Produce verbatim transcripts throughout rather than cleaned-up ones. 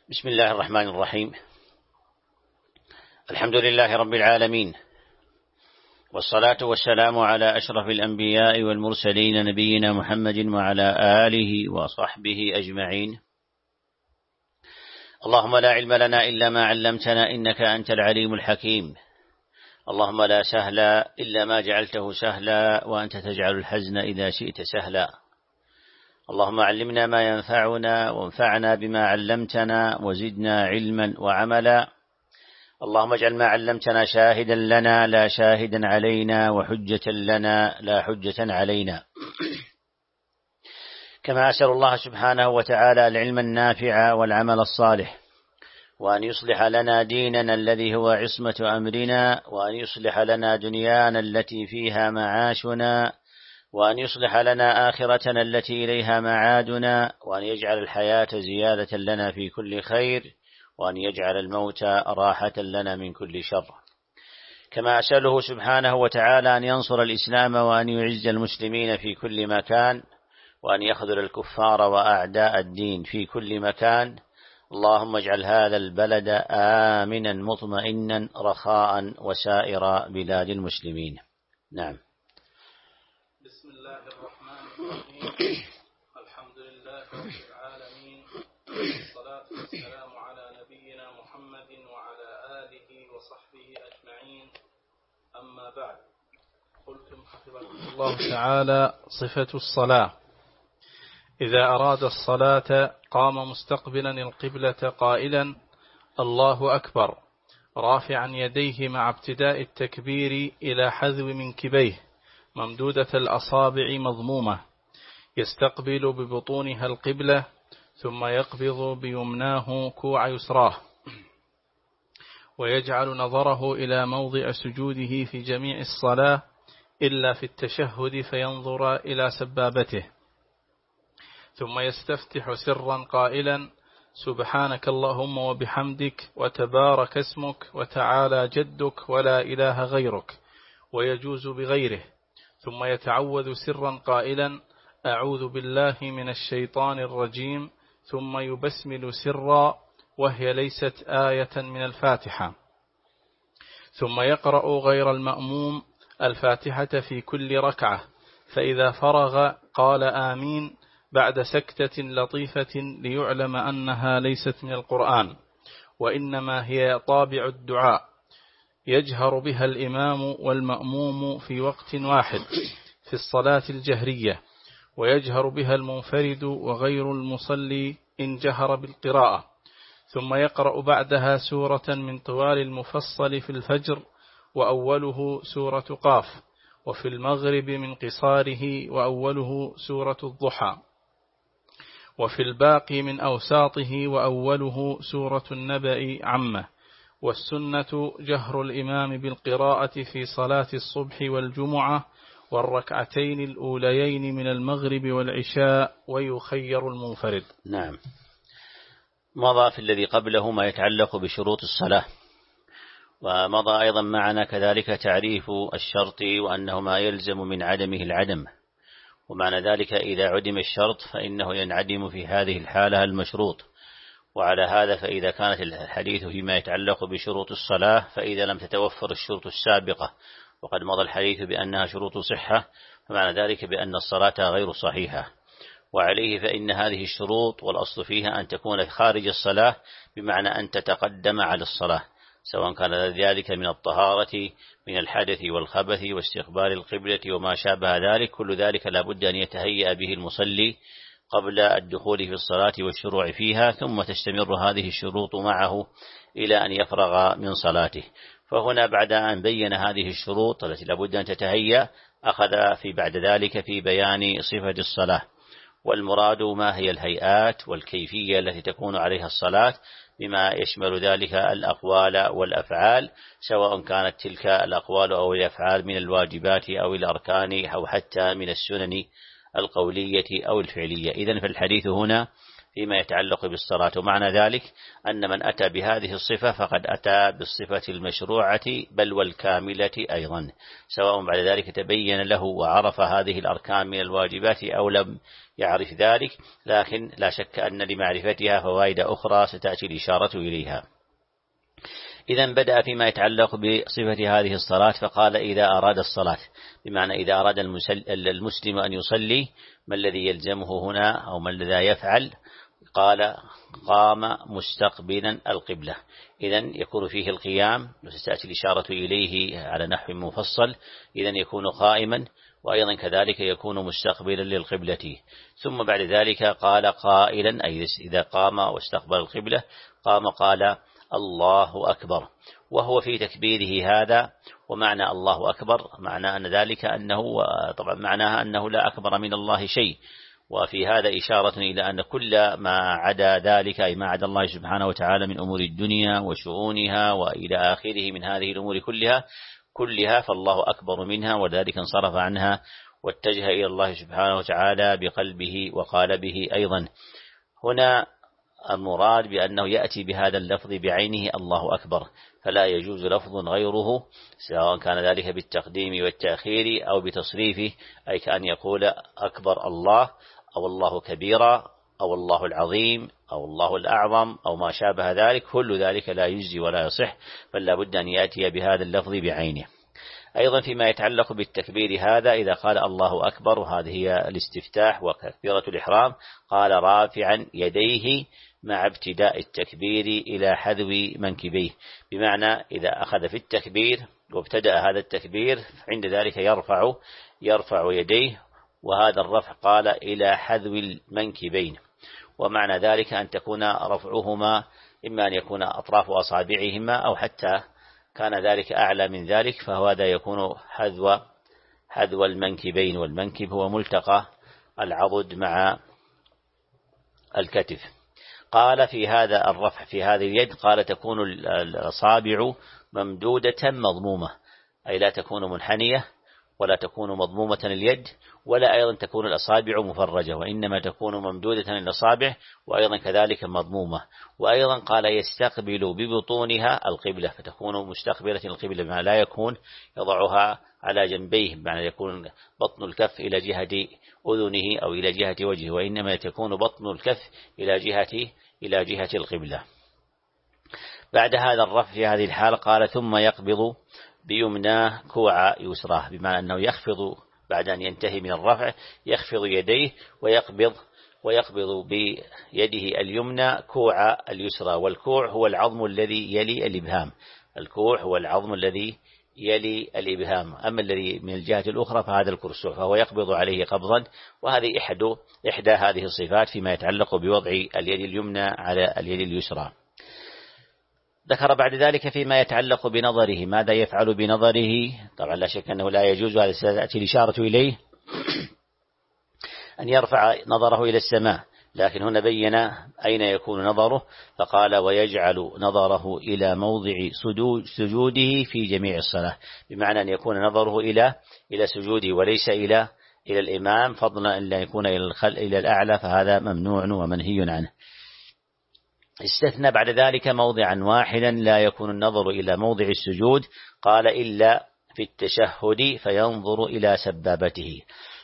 بسم الله الرحمن الرحيم. الحمد لله رب العالمين، والصلاة والسلام على أشرف الأنبياء والمرسلين نبينا محمد وعلى آله وصحبه أجمعين. اللهم لا علم لنا إلا ما علمتنا إنك أنت العليم الحكيم. اللهم لا سهل إلا ما جعلته سهلا وأنت تجعل الحزن إذا شئت سهلا. اللهم علمنا ما ينفعنا وانفعنا بما علمتنا وزدنا علما وعملا. اللهم اجعل ما علمتنا شاهدا لنا لا شاهدا علينا وحجة لنا لا حجة علينا. كما أسأل الله سبحانه وتعالى العلم النافع والعمل الصالح، وأن يصلح لنا ديننا الذي هو عصمة أمرنا، وأن يصلح لنا دنيانا التي فيها معاشنا، وأن يصلح لنا آخرتنا التي إليها معادنا، وأن يجعل الحياة زيادة لنا في كل خير، وأن يجعل الموت راحة لنا من كل شر. كما أسأله سبحانه وتعالى أن ينصر الإسلام وأن يعز المسلمين في كل مكان، وأن يخذل الكفار وأعداء الدين في كل مكان. اللهم اجعل هذا البلد آمنا مطمئنا رخاء وسائر بلاد المسلمين. نعم. بسم الله الرحمن الرحيم. الحمد لله رب العالمين، والصلاة والسلام على نبينا محمد وعلى آله وصحبه أجمعين. أما بعد، قلتم حفظكم الله تعالى صفة الصلاة: إذا أراد الصلاة قام مستقبلا القبلة قائلا الله أكبر، رافعا يديه مع ابتداء التكبير إلى حذو منكبيه، ممدودة الأصابع مضمومة، يستقبل ببطونها القبلة، ثم يقبض بيمناه كوع يسراه، ويجعل نظره إلى موضع سجوده في جميع الصلاة إلا في التشهد فينظر إلى سبابته، ثم يستفتح سرا قائلا سبحانك اللهم وبحمدك وتبارك اسمك وتعالى جدك ولا إله غيرك، ويجوز بغيره، ثم يتعوذ سرا قائلا أعوذ بالله من الشيطان الرجيم، ثم يبسمل سرا وهي ليست آية من الفاتحة، ثم يقرأ غير المأموم الفاتحة في كل ركعة، فإذا فرغ قال آمين بعد سكتة لطيفة ليعلم أنها ليست من القرآن، وإنما هي طابع الدعاء، يجهر بها الإمام والمأموم في وقت واحد في الصلاة الجهرية، ويجهر بها المنفرد وغير المصلي إن جهر بالقراءة، ثم يقرأ بعدها سورة من طوال المفصل في الفجر، وأوله سورة قاف، وفي المغرب من قصاره وأوله سورة الضحى، وفي الباقي من أوساطه وأوله سورة النبأ عامة. والسنة جهر الإمام بالقراءة في صلاة الصبح والجمعة والركعتين الأوليين من المغرب والعشاء، ويخير المنفرد. نعم. مضى في الذي قبله ما يتعلق بشروط الصلاة، ومضى أيضا معنا كذلك تعريف الشرط وأنه ما يلزم من عدمه العدم، ومعنى ذلك إذا عدم الشرط فإنه ينعدم في هذه الحالة المشروط. وعلى هذا فإذا كانت الحديث فيما يتعلق بشروط الصلاة، فإذا لم تتوفر الشروط السابقة وقد مضى الحديث بأنها شروط صحة، فمعنى ذلك بأن الصلاة غير صحيحة. وعليه فإن هذه الشروط والأصل فيها أن تكون خارج الصلاة، بمعنى أن تتقدم على الصلاة، سواء كان ذلك من الطهارة من الحدث والخبث واستقبال القبلة وما شابه ذلك. كل ذلك لا بد أن يتهيأ به المصلي قبل الدخول في الصلاة والشروع فيها، ثم تستمر هذه الشروط معه إلى أن يفرغ من صلاته. فهنا بعد أن بين هذه الشروط التي لا بد أن تتهيأ، أخذ في بعد ذلك في بيان صفة الصلاة، والمراد ما هي الهيئات والكيفية التي تكون عليها الصلاة، بما يشمل ذلك الأقوال والأفعال، سواء كانت تلك الأقوال أو الأفعال من الواجبات أو الأركان أو حتى من السنن القولية أو الفعلية. إذن فالحديث هنا فيما يتعلق بالصلاة. ومعنى ذلك أن من أتى بهذه الصفة فقد أتى بالصفة المشروعة بل والكاملة أيضا، سواء بعد ذلك تبين له وعرف هذه الأركان من الواجبات أو لم يعرف ذلك، لكن لا شك أن لمعرفتها فوائد أخرى ستأتي الإشارة إليها. إذن بدأ فيما يتعلق بصفة هذه الصلاة فقال إذا أراد الصلاة، بمعنى إذا أراد المسلم أن يصلي ما الذي يلزمه هنا أو ما الذي يفعل؟ قال قام مستقبلا القبلة. إذن يكون فيه القيام وستأتي الإشارة إليه على نحو مفصل. إذن يكون قائما وأيضا كذلك يكون مستقبلا للقبلة. ثم بعد ذلك قال قائلا، أي إذا قام واستقبل القبلة قام قال الله أكبر، وهو في تكبيره هذا. ومعنى الله أكبر معنى أن ذلك أنه طبعا معناها أنه لا أكبر من الله شيء، وفي هذا إشارة إلى أن كل ما عدا ذلك أي ما عدا الله سبحانه وتعالى من أمور الدنيا وشؤونها وإلى آخره من هذه الأمور كلها كلها فالله أكبر منها، وذلك انصرف عنها واتجه إلى الله سبحانه وتعالى بقلبه وقالبه أيضا. هنا المراد بأنه يأتي بهذا اللفظ بعينه الله أكبر، فلا يجوز لفظ غيره سواء كان ذلك بالتقديم والتأخير أو بتصريفه، أي كأن يقول أكبر الله أو الله كبيرا أو الله العظيم أو الله الأعظم أو ما شابه ذلك، كل ذلك لا يجزي ولا يصح، بل لا بد أن يأتي بهذا اللفظ بعينه. أيضا فيما يتعلق بالتكبير هذا إذا قال الله أكبر، وهذه هي الاستفتاح وتكبيرة الإحرام، قال رافعا يديه مع ابتداء التكبير إلى حذو منكبيه، بمعنى إذا أخذ في التكبير وابتدأ هذا التكبير عند ذلك يرفع يرفع يديه، وهذا الرفع قال إلى حذو المنكبين، ومعنى ذلك أن تكون رفعهما إما أن يكون أطراف أصابعهما أو حتى كان ذلك أعلى من ذلك، فهذا يكون حذو حذو المنكبين، والمنكب هو ملتقى العضد مع الكتف. قال في هذا الرفع في هذه اليد قال تكون الأصابع ممدودة مضمومة، أي لا تكون منحنية ولا تكون مضمومة اليد، ولا أيضا تكون الأصابع مفرجة، وإنما تكون ممدودة الأصابع وأيضا كذلك مضمومة. وأيضا قال يستقبل ببطونها القبلة، فتكون مستقبلة القبلة، بما لا يكون يضعها على جنبيه، بمعنى يكون بطن الكف إلى جهة أذنه أو إلى جهة وجهه، وإنما تكون بطن الكف إلى جهة إلى جهة القبلة. بعد هذا الرفع في هذه الحالة قال ثم يقبض بيمناه كوع يسراه، بمعنى أنه يخفض بعد أن ينتهي من الرفع يخفض يديه ويقبض ويقبض بيده اليمنى كوع اليسرى، والكوع هو العظم الذي يلي الإبهام، الكوع هو العظم الذي يلي الإبهام، أما الذي من الجهة الأخرى فهذا الكرسوع، فهو يقبض عليه قبضا، وهذه إحدى إحدى هذه الصفات فيما يتعلق بوضع اليد اليمنى على اليد اليسرى. ذكر بعد ذلك فيما يتعلق بنظره ماذا يفعل بنظره. طبعا لا شك أنه لا يجوز، هذا ستأتي الإشارة إليه، أن يرفع نظره إلى السماء، لكن هنا بين أين يكون نظره، فقال ويجعل نظره إلى موضع سجوده في جميع الصلاة، بمعنى أن يكون نظره إلى إلى سجوده وليس إلى إلى الإمام، فضلا أن لا يكون إلى الخل إلى الأعلى، فهذا ممنوع ومنهي عنه. استثنى بعد ذلك موضعا واحدا لا يكون النظر إلى موضع السجود، قال إلا في التشهد فينظر إلى سبابته.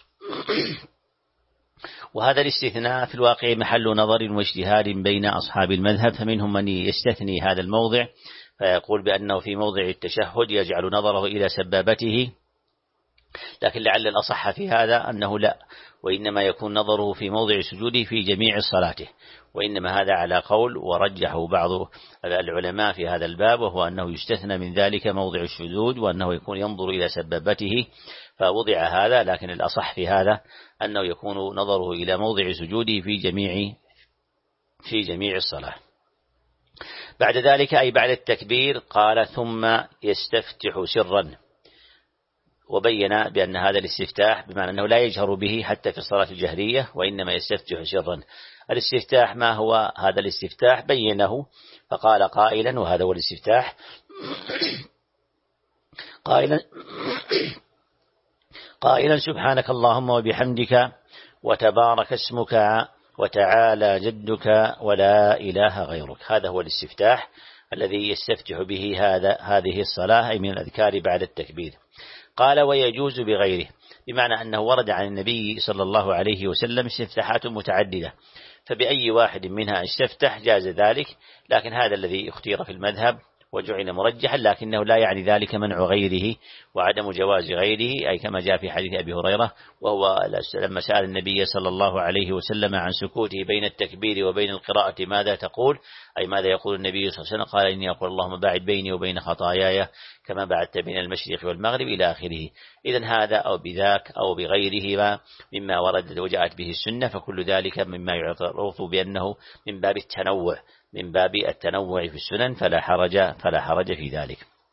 وهذا الاستثناء في الواقع محل نظر واجتهاد بين أصحاب المذهب، فمنهم من يستثني هذا الموضع فيقول بأنه في موضع التشهد يجعل نظره إلى سبابته، لكن لعل الأصح في هذا أنه لا، وإنما يكون نظره في موضع سجوده في جميع صلاته، وإنما هذا على قول ورجحه بعض العلماء في هذا الباب، وهو أنه يستثنى من ذلك موضع السجود، وأنه يكون ينظر إلى سبابته فوضع هذا، لكن الأصح في هذا أنه يكون نظره إلى موضع سجوده في جميع في جميع الصلاة. بعد ذلك أي بعد التكبير قال ثم يستفتح سرا، وبين بأن هذا الاستفتاح بمعنى أنه لا يجهر به حتى في الصلاة الجهرية، وإنما يستفتح سرا. الاستفتاح ما هو هذا الاستفتاح؟ بينه فقال قائلا، وهذا هو الاستفتاح، قائلا قائلا سبحانك اللهم وبحمدك وتبارك اسمك وتعالى جدك ولا إله غيرك. هذا هو الاستفتاح الذي يستفتح به هذا هذه الصلاة، أي من الأذكار بعد التكبير. قال ويجوز بغيره، بمعنى أنه ورد عن النبي صلى الله عليه وسلم استفتاحات متعددة، فبأي واحد منها استفتح جاز ذلك، لكن هذا الذي اختير في المذهب وجعل مرجحا، لكنه لا يعني ذلك منع غيره وعدم جواز غيره، أي كما جاء في حديث أبي هريرة وهو لما سأل النبي صلى الله عليه وسلم عن سكوته بين التكبير وبين القراءة ماذا تقول، أي ماذا يقول النبي صلى الله عليه وسلم، قال إني أقول اللهم باعد بيني وبين خطاياي كما بعدت بين المشرق والمغرب إلى آخره. إذن هذا أو بذاك أو بغيره مما وردت وجاءت به السنة، فكل ذلك مما يعرف بأنه من باب التنوع من باب التنوع في السنن، فلا حرج فلا حرج في ذلك.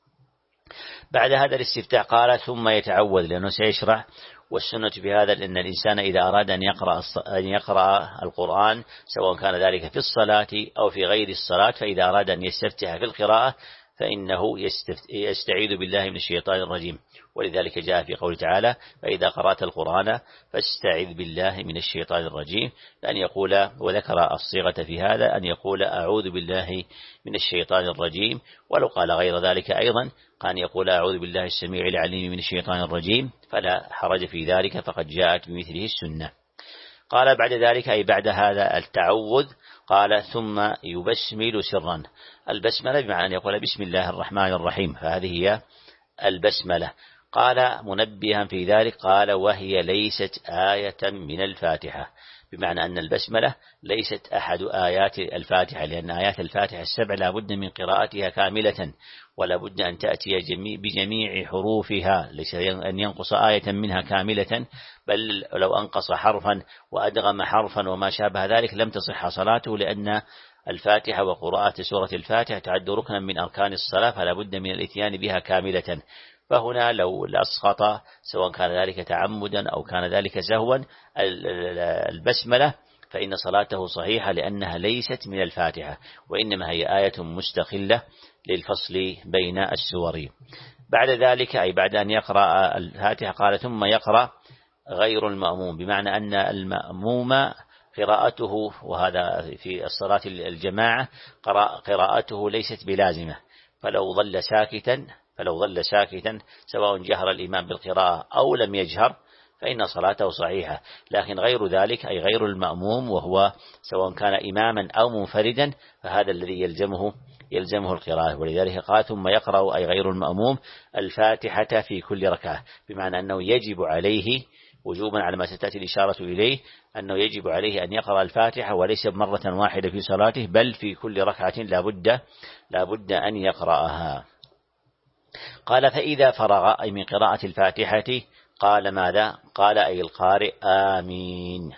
بعد هذا الاستفتاح قال ثم يتعوذ، لأنه سيشرع. والسنة في هذا أن الإنسان إذا أراد أن يقرأ أن يقرأ القرآن سواء كان ذلك في الصلاة أو في غير الصلاة، فإذا أراد أن يستفتح في القراءة فإنه يستعيذ بالله من الشيطان الرجيم، ولذلك جاء في قوله تعالى فإذا قرأت القرآن فاستعذ بالله من الشيطان الرجيم، أن يقول، وذكر الصيغة في هذا أن يقول أعوذ بالله من الشيطان الرجيم، ولو قال غير ذلك أيضا كان يقول أعوذ بالله السميع العليم من الشيطان الرجيم، فلا حرج في ذلك، فقد جاءت بمثله السنة. قال بعد ذلك أي بعد هذا التعوذ قال ثم يبسمل سرا. البسملة بمعنى أن يقول بسم الله الرحمن الرحيم، فهذه هي البسملة. قال منبها في ذلك قال وهي ليست آية من الفاتحة، بمعنى أن البسملة ليست أحد آيات الفاتحة، لأن آيات الفاتحة السبع لا بد من قراءتها كاملة، ولا بد أن تأتي بجميع حروفها، ليس أن ينقص آية منها كاملة، بل لو أنقص حرفا وأدغم حرفا وما شابه ذلك لم تصح صلاته، لأن الفاتحة وقراءة سورة الفاتحة تعد ركنا من أركان الصلاة، فلا بد من الاتيان بها كاملة. فهنا لو أسقط سواء كان ذلك تعمدا أو كان ذلك سهوا البسملة فإن صلاته صحيحة، لأنها ليست من الفاتحة، وإنما هي آية مستقلة للفصل بين السور. بعد ذلك أي بعد أن يقرأ الفاتحة قال ثم يقرأ غير المأموم، بمعنى أن المأموم قراءته، وهذا في الصلاة الجماعة قراءته ليست بلازمة، فلو ظل ساكتا فلو ظل ساكتا سواء جهر الإمام بالقراءة أو لم يجهر فإن صلاته صحيحة، لكن غير ذلك أي غير المأموم وهو سواء كان إماما أو منفردا فهذا الذي يلزمه يلزمه القراءة. ولذلك قال ثم يقرأ أي غير المأموم الفاتحة في كل ركعة، بمعنى أنه يجب عليه وجوبا على ما ستأتي الإشارة إليه أنه يجب عليه أن يقرأ الفاتحة، وليس مرة واحدة في صلاته بل في كل ركعة لا بد لا بد أن يقرأها. قال فإذا فرغ أي من قراءة الفاتحة قال ماذا؟ قال أي القارئ آمين.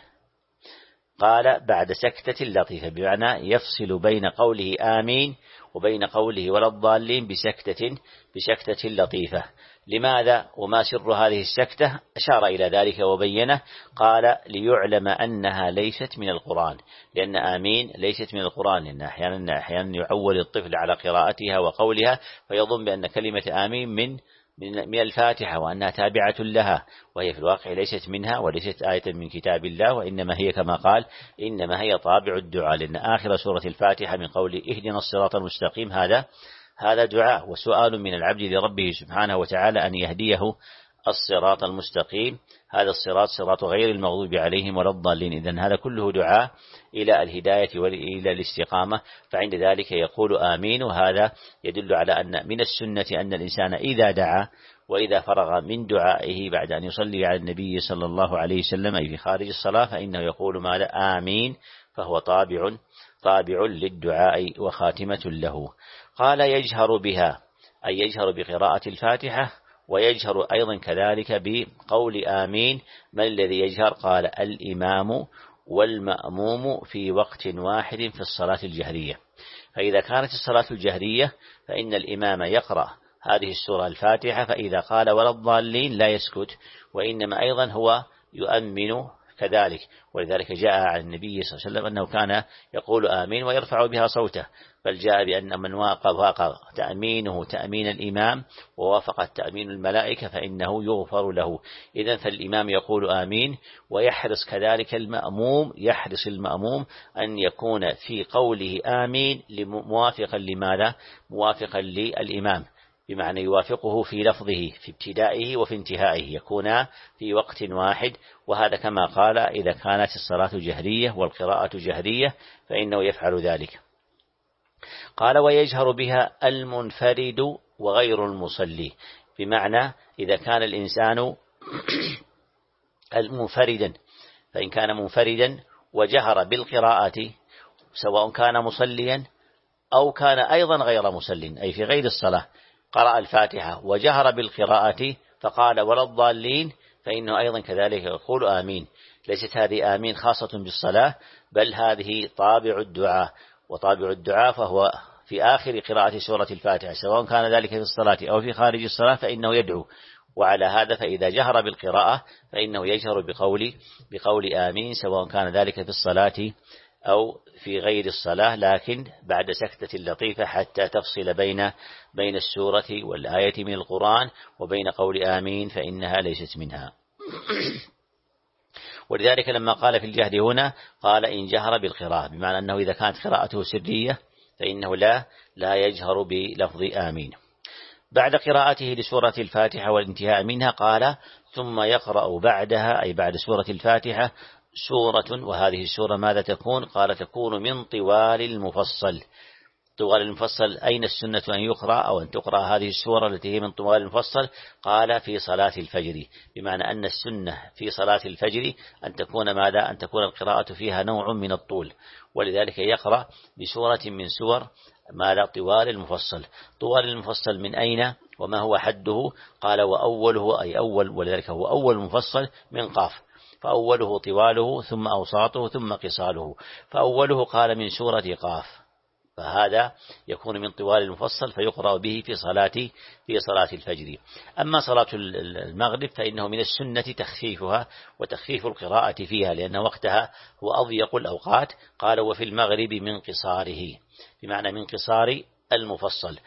قال بعد سكتة لطيفة، بمعنى يفصل بين قوله آمين وبين قوله ولا الضالين بسكتة بسكتة لطيفة. لماذا وما سر هذه السكتة؟ أشار إلى ذلك وبينه، قال ليعلم أنها ليست من القرآن، لأن آمين ليست من القرآن، لأن أحيانا أحيانا يعول الطفل على قراءتها وقولها فيظن بأن كلمة آمين من من الفاتحة وأنها تابعة لها، وهي في الواقع ليست منها وليست آية من كتاب الله، وإنما هي كما قال إنما هي طابع الدعاء، لأن آخر سورة الفاتحة من قول اهدنا الصراط المستقيم هذا هذا دعاء وسؤال من العبد لربه سبحانه وتعالى أن يهديه الصراط المستقيم، هذا الصراط صراط غير المغضوب عليهم ولا الضالين، إذن هذا كله دعاء إلى الهداية وإلى الاستقامة، فعند ذلك يقول آمين. وهذا يدل على أن من السنة أن الإنسان إذا دعا وإذا فرغ من دعائه بعد أن يصلي على النبي صلى الله عليه وسلم أي في خارج الصلاة فإنه يقول ماذا؟ آمين، فهو طابع طابع للدعاء وخاتمة له. قال يجهر بها أي يجهر بقراءة الفاتحة، ويجهر أيضا كذلك بقول آمين. من الذي يجهر؟ قال الإمام والمأموم في وقت واحد في الصلاة الجهرية. فإذا كانت الصلاة الجهرية فإن الإمام يقرأ هذه السورة الفاتحة، فإذا قال ولا الضالين لا يسكت، وإنما أيضا هو يؤمن كذلك. ولذلك جاء عن النبي صلى الله عليه وسلم أنه كان يقول آمين ويرفع بها صوته، بل جاء بأن من وافق تأمينه تأمين الإمام ووافق تأمين الملائكة فإنه يغفر له. إذن فالإمام يقول آمين، ويحرص كذلك المأموم يحرص المأموم أن يكون في قوله آمين موافقا لماذا؟ موافقا للإمام، بمعنى يوافقه في لفظه في ابتدائه وفي انتهائه، يكونا في وقت واحد. وهذا كما قال إذا كانت الصلاة جهرية والقراءة جهرية فإنه يفعل ذلك. قال ويجهر بها المنفرد وغير المصلي، بمعنى إذا كان الإنسان منفردا، فإن كان منفردا وجهر بالقراءة سواء كان مصليا أو كان أيضا غير مسل، أي في غير الصلاة، قرأ الفاتحة وجهر بالقراءة فقال ولا الضالين، فإنه أيضا كذلك يقول آمين. ليست هذه آمين خاصة بالصلاة، بل هذه طابع الدعاء، وطابع الدعاء فهو في آخر قراءة سورة الفاتحة سواء كان ذلك في الصلاة أو في خارج الصلاة فإنه يدعو. وعلى هذا فإذا جهر بالقراءة فإنه يجهر بقول بقول آمين سواء كان ذلك في الصلاة أو في غير الصلاة، لكن بعد سكتة لطيفة حتى تفصل بين بين السورة والآية من القرآن وبين قول آمين، فإنها ليست منها. ولذلك لما قال في الجهر هنا قال إن جهر بالقراءة، بمعنى أنه إذا كانت قراءته سرية فإنه لا لا يجهر بلفظ آمين. بعد قراءته لسورة الفاتحة والانتهاء منها قال ثم يقرأ بعدها، أي بعد سورة الفاتحة، سورة، وهذه السورة ماذا تكون؟ قال تكون من طوال المفصل. طوال المفصل أين السنة أن يقرأ أو أن تقرأ هذه السورة التي هي من طوال المفصل؟ قال في صلاة الفجر، بمعنى أن السنة في صلاة الفجر أن تكون ماذا؟ أن تكون القراءة فيها نوع من الطول، ولذلك يقرأ بسورة من سور ماذا؟ طوال المفصل. طوال المفصل من أين وما هو حده؟ قال وأوله، أي أول، ولذلك هو أول المفصل من قاف، فأوله طواله ثم أوساطه ثم قصاله، فأوله قال من سورة قاف، فهذا يكون من طوال المفصل فيقرأ به في صلاة في صلاة الفجر. أما صلاة المغرب فإنه من السنة تخفيفها وتخفيف القراءة فيها، لأن وقتها هو أضيق الأوقات. قال وفي المغرب من قصاره، بمعنى من قصار المفصل.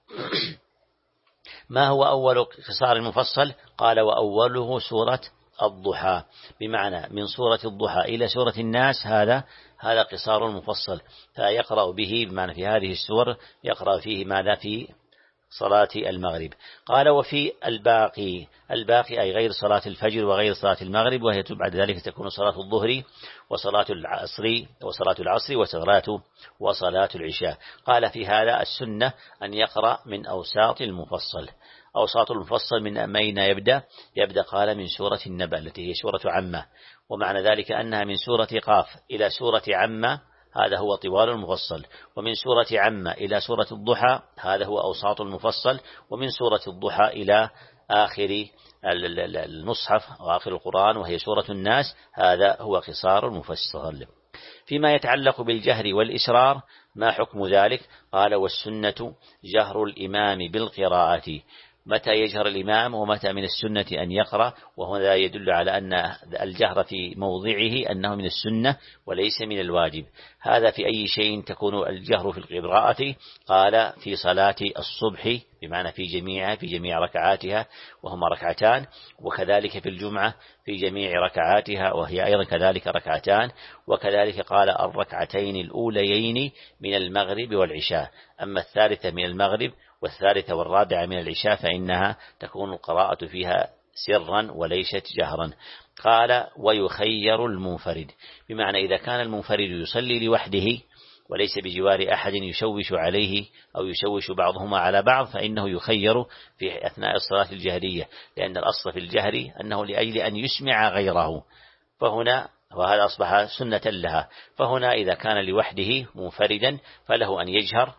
ما هو أول قصار المفصل؟ قال وأوله سورة الضحى، بمعنى من سورة الضحى إلى سورة الناس، هذا هذا قصار المفصل، فيقرأ به، بمعنى في هذه السور يقرأ فيه ماذا؟ في صلاة المغرب. قال وفي الباقي، الباقي أي غير صلاة الفجر وغير صلاة المغرب، وهي بعد ذلك تكون صلاة الظهر وصلاة العصر وصلاة العصر وصلاة وصلاة العشاء. قال في هذا السنة أن يقرأ من أوساط المفصل. أوساط المفصل من أين يبدأ؟ يبدأ قال من سورة النبأ التي هي سورة عمة، ومعنى ذلك أنها من سورة قاف إلى سورة عمة، هذا هو طوال المفصل، ومن سورة عمة إلى سورة الضحى هذا هو أوساط المفصل، ومن سورة الضحى إلى آخر المصحف وآخر القرآن وهي سورة الناس، هذا هو قصار المفصل. فيما يتعلق بالجهر والإسرار ما حكم ذلك؟ قال والسنة جهر الإمام بالقراءة. متى يجهر الإمام ومتى من السنة أن يقرأ؟ وهذا يدل على أن الجهر في موضعه أنه من السنة وليس من الواجب. هذا في أي شيء تكون الجهر في القراءة؟ قال في صلاة الصبح، بمعنى في جميعها في جميع ركعاتها وهما ركعتان، وكذلك في الجمعة في جميع ركعاتها وهي أيضا كذلك ركعتان، وكذلك قال الركعتين الأوليين من المغرب والعشاء. أما الثالثة من المغرب والثالثة والرابعة من العشاء فإنها تكون القراءة فيها سرا وليست جهرا. قال ويخير المنفرد، بمعنى إذا كان المنفرد يصلي لوحده وليس بجوار أحد يشوش عليه أو يشوش بعضهما على بعض، فإنه يخير في أثناء الصلاة الجهرية، لأن الأصل في الجهر أنه لأجل أن يسمع غيره، فهنا وهذا أصبح سنة لها. فهنا إذا كان لوحده منفردا فله أن يجهر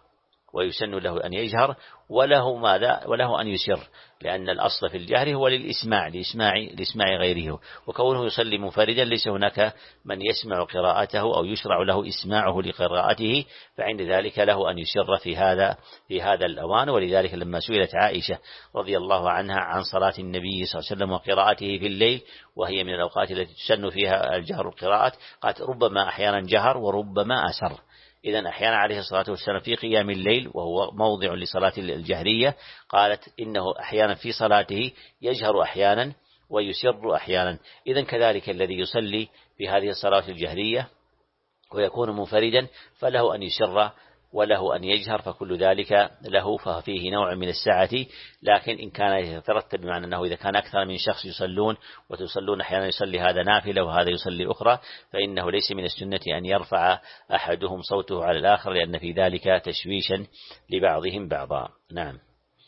ويسن له أن يجهر، وله ماذا وله أن يسر، لأن الأصل في الجهر هو للإسماع لإسماع لإسماع غيره، وكونه يصلي منفردا ليس هناك من يسمع قراءته أو يشرع له إسماعه لقراءته، فعند ذلك له أن يسر في هذا في هذا الأوان. ولذلك لما سئلت عائشة رضي الله عنها عن صلاة النبي صلى الله عليه وسلم وقراءته في الليل، وهي من الأوقات التي تسن فيها الجهر القراءات، قالت ربما أحيانا جهر وربما أسر. إذن أحيانا عليه الصلاة والسلام في قيام الليل وهو موضع لصلاة الجهرية، قالت إنه أحيانا في صلاته يجهر أحيانا ويسر أحيانا. إذن كذلك الذي يصلي في هذه الصلاة الجهرية ويكون منفردا فله أن يسر وله أن يجهر، فكل ذلك له، ففيه نوع من السعة. لكن إن كان يترتب بمعنى أنه إذا كان أكثر من شخص يصلون وتصلون أحيانا يصلي هذا نافلة وهذا يصلي أخرى، فإنه ليس من السنة أن يرفع أحدهم صوته على الآخر، لأن في ذلك تشويشا لبعضهم بعضا. نعم.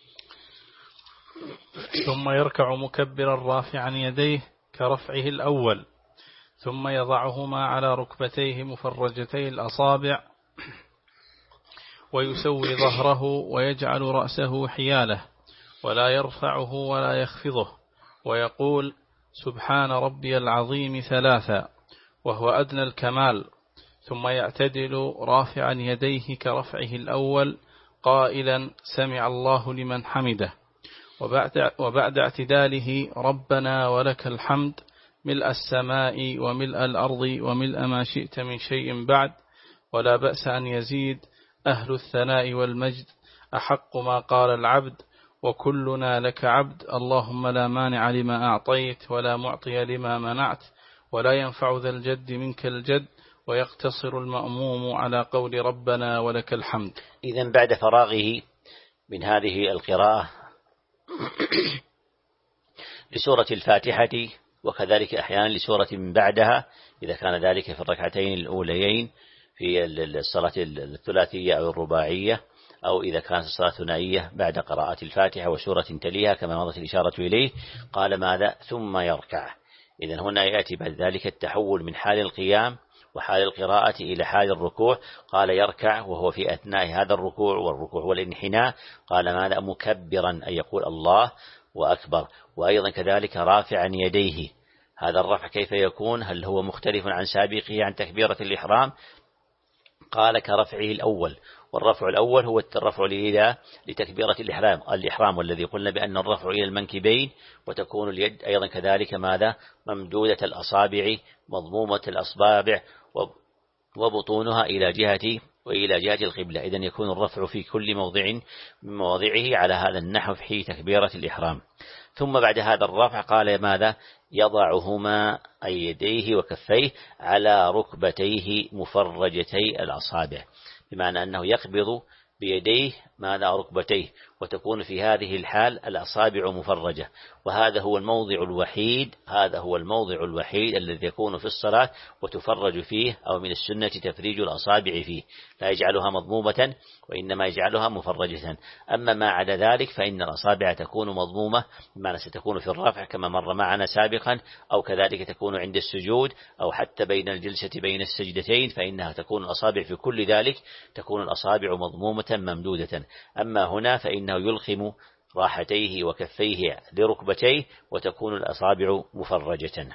ثم يركع مكبرا رافعا يديه كرفعه الأول، ثم يضعهما على ركبتيه مفرجتي الأصابع، ويسوي ظهره ويجعل رأسه حياله، ولا يرفعه ولا يخفضه، ويقول سبحان ربي العظيم ثلاثا، وهو أدنى الكمال. ثم يعتدل رافعا يديه كرفعه الأول قائلا سمع الله لمن حمده، وبعد, وبعد اعتداله ربنا ولك الحمد ملء السماء وملء الأرض وملء ما شئت من شيء بعد، ولا بأس أن يزيد، أهل الثناء والمجد أحق ما قال العبد، وكلنا لك عبد، اللهم لا مانع لما أعطيت ولا معطي لما منعت، ولا ينفع ذا الجد منك الجد، ويقتصر المأموم على قول ربنا ولك الحمد. إذن بعد فراغه من هذه القراءة لسورة الفاتحة، وكذلك أحيانا لسورة من بعدها إذا كان ذلك في الركعتين الأوليين في الصلاة الثلاثية أو الرباعية، أو إذا كانت الصلاة ثنائية بعد قراءة الفاتحة وسورة تليها كما مضت الإشارة إليه، قال ماذا ثم يركع. إذن هنا يأتي بعد ذلك التحول من حال القيام وحال القراءة إلى حال الركوع، قال يركع وهو في أثناء هذا الركوع والركوع والانحناء، قال ماذا مكبرا أي يقول الله وأكبر، وأيضا كذلك رافعا يديه. هذا الرفع كيف يكون؟ هل هو مختلف عن سابقه عن تكبيرة الإحرام؟ قال كرفعه الأول، والرفع الأول هو الرفع إلى لتكبيرة الإحرام الإحرام والذي قلنا بأن الرفع إلى المنكبين، وتكون اليد أيضا كذلك ماذا ممدودة الأصابع مضمومة الأصابع وبطونها إلى جهة وإلى جهة القبلة. إذن يكون الرفع في كل موضع من مواضعه على هذا النحو في تكبيرة الإحرام. ثم بعد هذا الرفع قال ماذا يضعهما أي يديه وكفيه على ركبتيه مفرجتي الأصابع، بمعنى أنه يقبض بيديه ماذا ركبتيه، وتكون في هذه الحال الأصابع مفرجة، وهذا هو الموضع الوحيد هذا هو الموضع الوحيد الذي يكون في الصلاة وتفرج فيه، أو من السنة تفريج الأصابع فيه، لا يجعلها مضمومة وإنما يجعلها مفرجة. أما ما عدا ذلك فإن الأصابع تكون مضمومة، بمعنى ستكون في الرفع كما مر معنا سابقا، أو كذلك تكون عند السجود، أو حتى بين الجلسة بين السجدتين، فإنها تكون الأصابع في كل ذلك تكون الأصابع مضمومة ممدودة. أما هنا فإنه يلخم راحتيه وكفيه لركبتيه وتكون الأصابع مفرجة.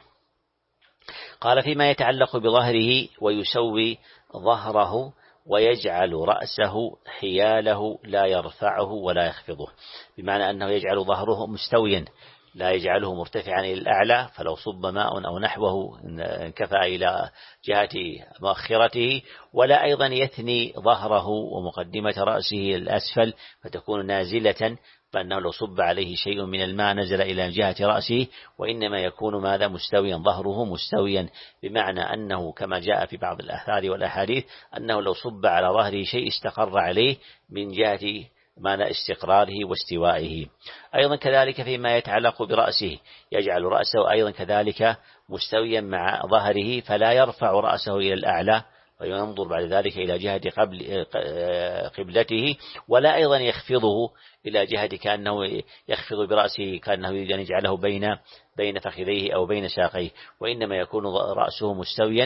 قال فيما يتعلق بظهره ويسوي ظهره ويجعل رأسه حياله لا يرفعه ولا يخفضه، بمعنى أنه يجعل ظهره مستويا لا يجعله مرتفعا إلى الأعلى، فلو صب ماء أو نحوه انكفى إلى جهة مؤخرته، ولا أيضا يثني ظهره ومقدمة رأسه الأسفل فتكون نازلة، فأنه لو صب عليه شيء من الماء نزل إلى جهة رأسه، وإنما يكون ماذا مستويا ظهره مستويا، بمعنى أنه كما جاء في بعض الآثار والأحاديث أنه لو صب على ظهره شيء استقر عليه من جهة معنى استقراره واستوائه. أيضا كذلك فيما يتعلق برأسه يجعل رأسه أيضا كذلك مستويا مع ظهره، فلا يرفع رأسه إلى الأعلى وينظر بعد ذلك إلى جهة قبل قبلته، ولا أيضا يخفضه إلى جهة كأنه يخفض برأسه كأنه يريد أن يجعله بين بين فخذيه أو بين ساقيه، وإنما يكون رأسه مستويا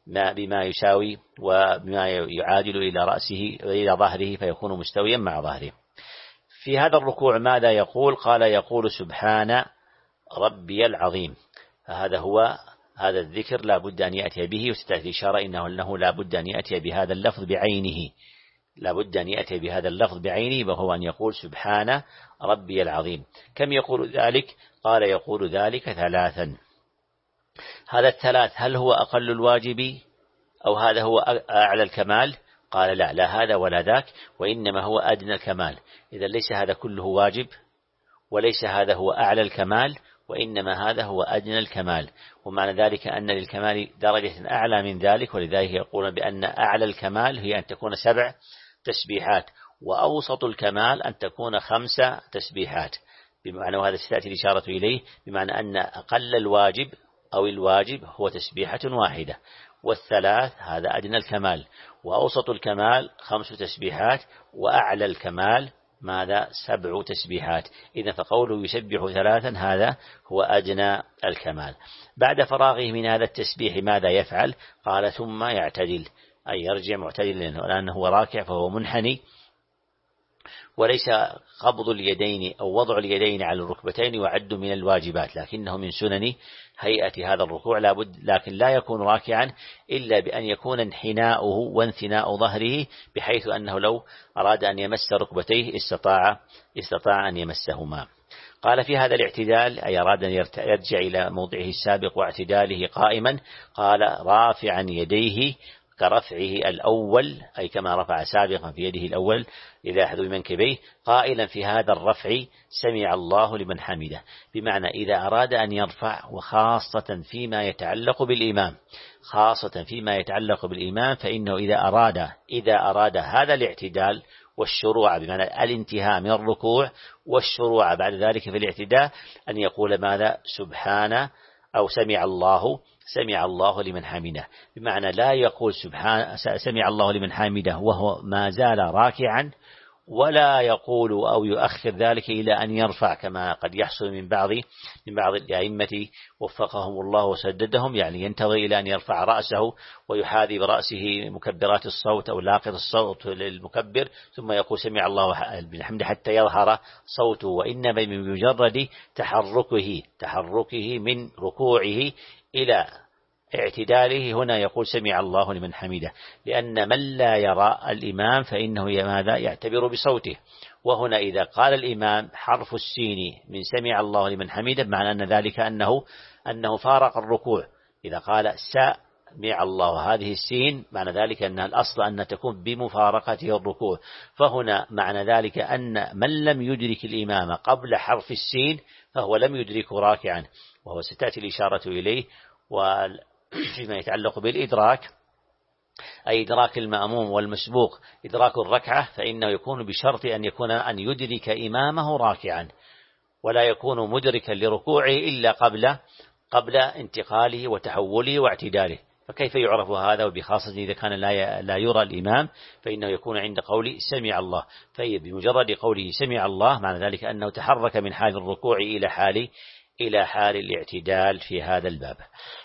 بما يساوي وبما يعادل إلى رأسه وإلى ظهره فيكون مستويا مع ظهره. في هذا الركوع ماذا يقول؟ قال يقول سبحان ربي العظيم. فهذا هو هذا الذكر لا بد أن يأتي به، وستأتي إشارة إنه أنه لا بد أن يأتي بهذا اللفظ بعينه، لا بد أن يأتي بهذا اللفظ بعينه، وهو أن يقول سبحان ربي العظيم. كم يقول ذلك؟ قال يقول ذلك ثلاثا. هذا الثلاث هل هو أقل الواجب أو هذا هو أعلى الكمال؟ قال لا، لا هذا ولا ذاك، وإنما هو أدنى الكمال. إذا ليس هذا كله واجب، وليس هذا هو أعلى الكمال، وإنما هذا هو أدنى الكمال. ومعنى ذلك أن للكمال درجة أعلى من ذلك، ولذلك يقولون بأن أعلى الكمال هي أن تكون سبع تسبيحات، وأوسط الكمال أن تكون خمس تسبيحات. بمعنى وهذا ستأتي الإشارة إليه، بمعنى أن أقل الواجب أو الواجب هو تسبيحة واحدة، والثلاث هذا أدنى الكمال، وأوسط الكمال خمس تسبيحات، وأعلى الكمال ماذا؟ سبع تسبيحات. إذا فقوله يسبح ثلاثا هذا هو أدنى الكمال. بعد فراغه من هذا التسبيح ماذا يفعل؟ قال ثم يعتدل، أي يرجع معتدلا، لأنه هو راكع فهو منحني، وليس قبض اليدين أو وضع اليدين على الركبتين وعد من الواجبات، لكنه من سنن هيئة هذا الركوع لابد، لكن لا يكون راكعا إلا بأن يكون انحناؤه وانثناء ظهره بحيث أنه لو أراد أن يمس ركبتيه استطاع استطاع أن يمسهما. قال في هذا الاعتدال أي أراد أن يرجع إلى موضعه السابق واعتداله قائما، قال رافعا يديه كرفعه الأول، أي كما رفع سابقا في يده الأول إذا أحد بمنكبيه، قائلا في هذا الرفع سمع الله لمن حمده. بمعنى إذا أراد أن يرفع، وخاصة فيما يتعلق بالإمام، خاصة فيما يتعلق بالإمام فإنه إذا أراد إذا أراد هذا الاعتدال والشروع، بمعنى الانتهاء من الركوع والشروع بعد ذلك في الاعتداء، أن يقول ماذا؟ سبحان أو سمع الله سمع الله لمن حمده. بمعنى لا يقول سبحان سمع الله لمن حمده وهو ما زال راكعا، ولا يقول أو يؤخر ذلك إلى أن يرفع كما قد يحصل من بعض من بعض الأئمة وفقهم الله وسددهم، يعني ينتظر إلى أن يرفع رأسه ويحاذي برأسه مكبرات الصوت أو لاقط الصوت للمكبر ثم يقول سمع الله لمن حمده حتى يظهر صوته، وإنما بمجرد تحركه تحركه من ركوعه إلى اعتداله هنا يقول سمع الله لمن حمده، لأن من لا يرى الإمام فإنه ماذا؟ يعتبر بصوته. وهنا إذا قال الإمام حرف السين من سمع الله لمن حمده معنى أن ذلك أنه أنه فارق الركوع. إذا قال سمع الله هذه السين معنى ذلك أن الأصل أن تكون بمفارقته الركوع، فهنا معنى ذلك أن من لم يدرك الإمام قبل حرف السين فهو لم يدرك راكعا، وهو ستأتي الإشارة إليه. وفيما يتعلق بالإدراك أي إدراك المأموم والمسبوق إدراك الركعة، فإنه يكون بشرط أن يكون أن يدرك إمامه راكعا، ولا يكون مدركا لركوعه إلا قبل قبل انتقاله وتحوله واعتداله. فكيف يعرف هذا؟ وبخاصة إذا كان لا لا يرى الإمام فإنه يكون عند قوله سمع الله، فهي بمجرد قوله سمع الله معنى ذلك أنه تحرك من حال الركوع إلى حال إلى حال الاعتدال في هذا الباب.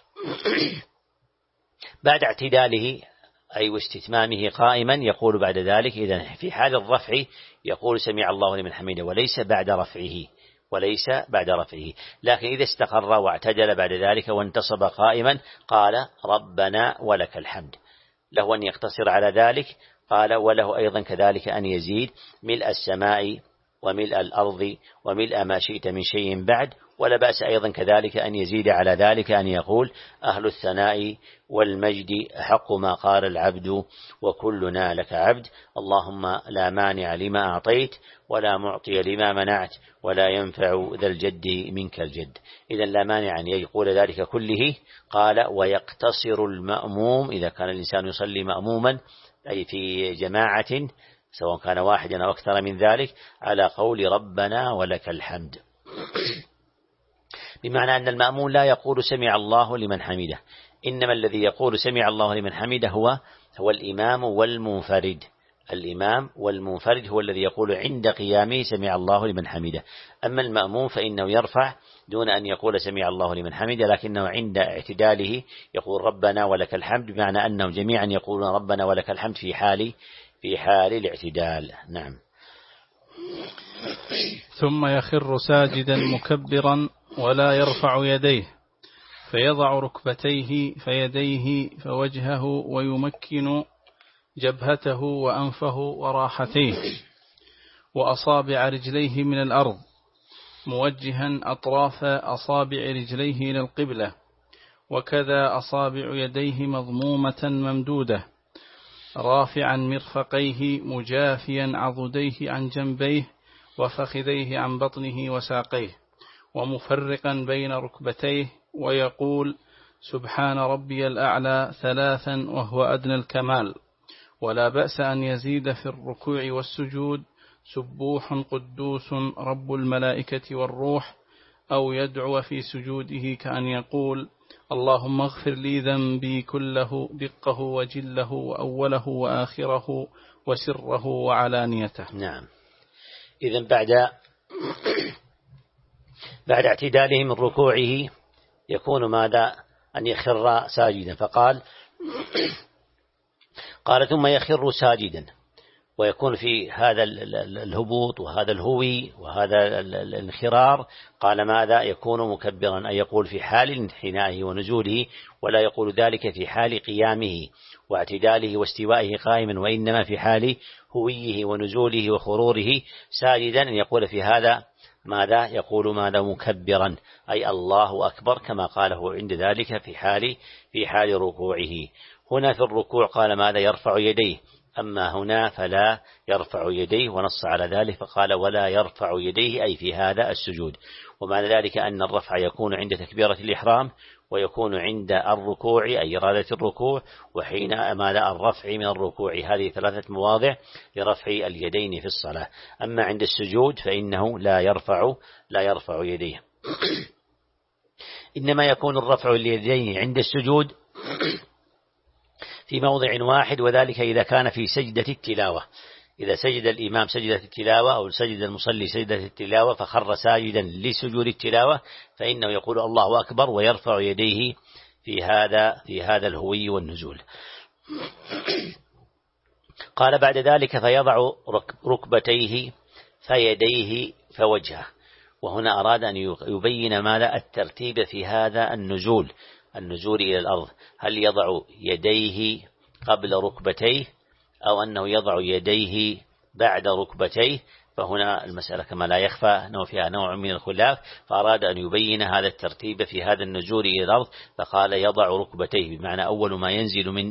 بعد اعتداله أي واستتمامه قائما يقول بعد ذلك إذا في حال الرفع يقول سمع الله لمن حمده، وليس بعد رفعه وليس بعد رفعه لكن إذا استقر واعتدل بعد ذلك وانتصب قائما قال ربنا ولك الحمد. له أن يقتصر على ذلك، قال وله أيضا كذلك أن يزيد ملء السماء وملء الأرض وملء ما شئت من شيء بعد، ولا بأس أيضا كذلك أن يزيد على ذلك أن يقول أهل الثناء والمجد أحق ما قال العبد وكلنا لك عبد، اللهم لا مانع لما أعطيت ولا معطي لما منعت ولا ينفع ذا الجد منك الجد. إذا لا مانع أن يقول ذلك كله. قال ويقتصر المأموم إذا كان الإنسان يصلي مأموما أي في جماعة سواء كان واحدا أو أكثر من ذلك على قول ربنا ولك الحمد، بمعنى أن المأمون لا يقول سمع الله لمن حمده، إنما الذي يقول سمع الله لمن حمده هو هو الإمام والمنفرد الإمام، والمنفرد هو الذي يقول عند قيامه سمع الله لمن حمده. أما المأموم فإنه يرفع دون أن يقول سمع الله لمن حمده، لكنه عند اعتداله يقول ربنا ولك الحمد، بمعنى أنهم جميعا يقولون ربنا ولك الحمد في حال في حال الاعتدال. نعم. ثم يخر ساجدا مكبرا ولا يرفع يديه، فيضع ركبتيه فيديه فوجهه، ويمكن جبهته وأنفه وراحتيه وأصابع رجليه من الأرض، موجها أطراف أصابع رجليه إلى القبلة، وكذا أصابع يديه مضمومة ممدودة، رافعا مرفقيه مجافيا عضديه عن جنبيه وفخذيه عن بطنه وساقيه، ومفرقا بين ركبتيه، ويقول سبحان ربي الأعلى ثلاثا وهو أدنى الكمال. ولا بأس أن يزيد في الركوع والسجود سبوح قدوس رب الملائكة والروح، أو يدعو في سجوده كأن يقول اللهم اغفر لي ذنبي كله دقه وجله وأوله وآخره وسره وعلانيته. نعم. إذن بعد بعد اعتداله من ركوعه يكون ماذا؟ أن يخر ساجدا، فقال قال ثم يخر ساجدا، ويكون في هذا الهبوط وهذا الهوي وهذا الانخرار قال ماذا؟ يكون مكبرا، أي يقول في حال انحنائه ونزوله، ولا يقول ذلك في حال قيامه واعتداله واستوائه قائما، وإنما في حال هويه ونزوله وخروره ساجدا أن يقول في هذا ماذا؟ يقول ماذا؟ مكبرا، أي الله أكبر، كما قاله عند ذلك في حال في حال ركوعه. هنا في الركوع قال ماذا؟ يرفع يديه، أما هنا فلا يرفع يديه، ونص على ذلك فقال ولا يرفع يديه، أي في هذا السجود. ومعنى ذلك أن الرفع يكون عند تكبيرة الإحرام، ويكون عند الركوع أي إرادة الركوع، وحين ماذا؟ الرفع من الركوع. هذه ثلاثة مواضع لرفع اليدين في الصلاة. أما عند السجود فإنه لا يرفع لا يرفع يديه. إنما يكون الرفع اليدين عند السجود في موضع واحد، وذلك إذا كان في سجدة التلاوة. إذا سجد الإمام سجدة التلاوة أو سجد المصلي سجدة التلاوة فخر ساجدا لسجود التلاوة، فإنه يقول الله أكبر ويرفع يديه في هذا في هذا الهوي والنزول. قال بعد ذلك فيضع ركبتيه فيديه فوجهه، وهنا أراد أن يبين ماذا؟ الترتيب في هذا النزول النزول إلى الأرض، هل يضع يديه قبل ركبتيه أو أنه يضع يديه بعد ركبتيه؟ فهنا المسألة كما لا يخفى أنه فيها نوع من الخلاف، فأراد أن يبين هذا الترتيب في هذا النزول إلى الأرض، فقال يضع ركبتيه، بمعنى أول ما ينزل من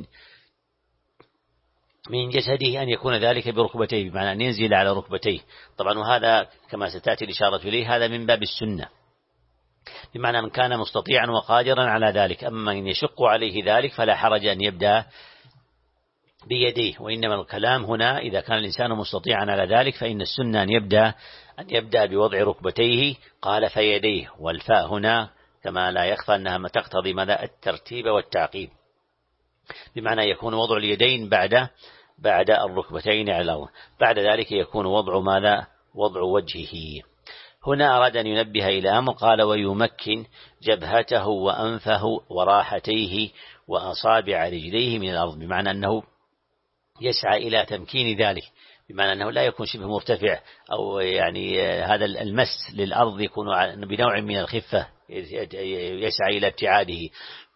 من جسده أن يكون ذلك بركبتيه، بمعنى أن ينزل على ركبتيه. طبعا وهذا كما ستأتي الإشارة إليه هذا من باب السنة، بمعنى من كان مستطيعا وقادرا على ذلك. أما من يشق عليه ذلك فلا حرج أن يبدأ بيديه، وإنما الكلام هنا إذا كان الإنسان مستطيعا على ذلك فإن السنة أن يبدأ أن يبدأ بوضع ركبتيه. قال فيديه، والفاء هنا كما لا يخفى أنها تقتضي ماذا؟ الترتيب والتعقيب، بمعنى يكون وضع اليدين بعد بعد الركبتين على الأرض، بعد ذلك يكون وضع ماذا؟ وضع وجهه. هنا أراد أن ينبه إلى أمر، قال ويمكن جبهته وأنفه وراحتيه وأصابع رجليه من الأرض، بمعنى أنه يسعى إلى تمكين ذلك، بمعنى أنه لا يكون شبه مرتفع، أو يعني هذا المس للأرض يكون بنوع من الخفة يسعى إلى ابتعاده،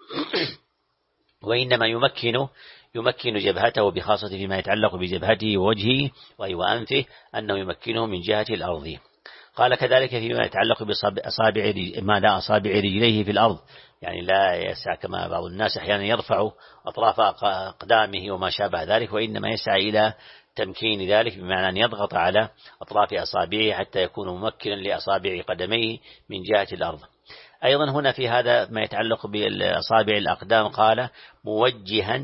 وإنما يمكن يمكن جبهته بخاصة فيما يتعلق بجبهته ووجهه وأنفه، أنه يمكنه من جهة الأرض. قال كذلك فيما يتعلق بأصابع ماذا؟ أصابع رجليه في الأرض، يعني لا يسعى كما بعض الناس أحيانا يرفع أطراف أقدامه وما شابه ذلك، وإنما يسعى إلى تمكين ذلك، بمعنى أن يضغط على أطراف أصابعه حتى يكون ممكنا لأصابع قدميه من جهة الأرض. أيضا هنا في هذا ما يتعلق بأصابع الأقدام قال موجها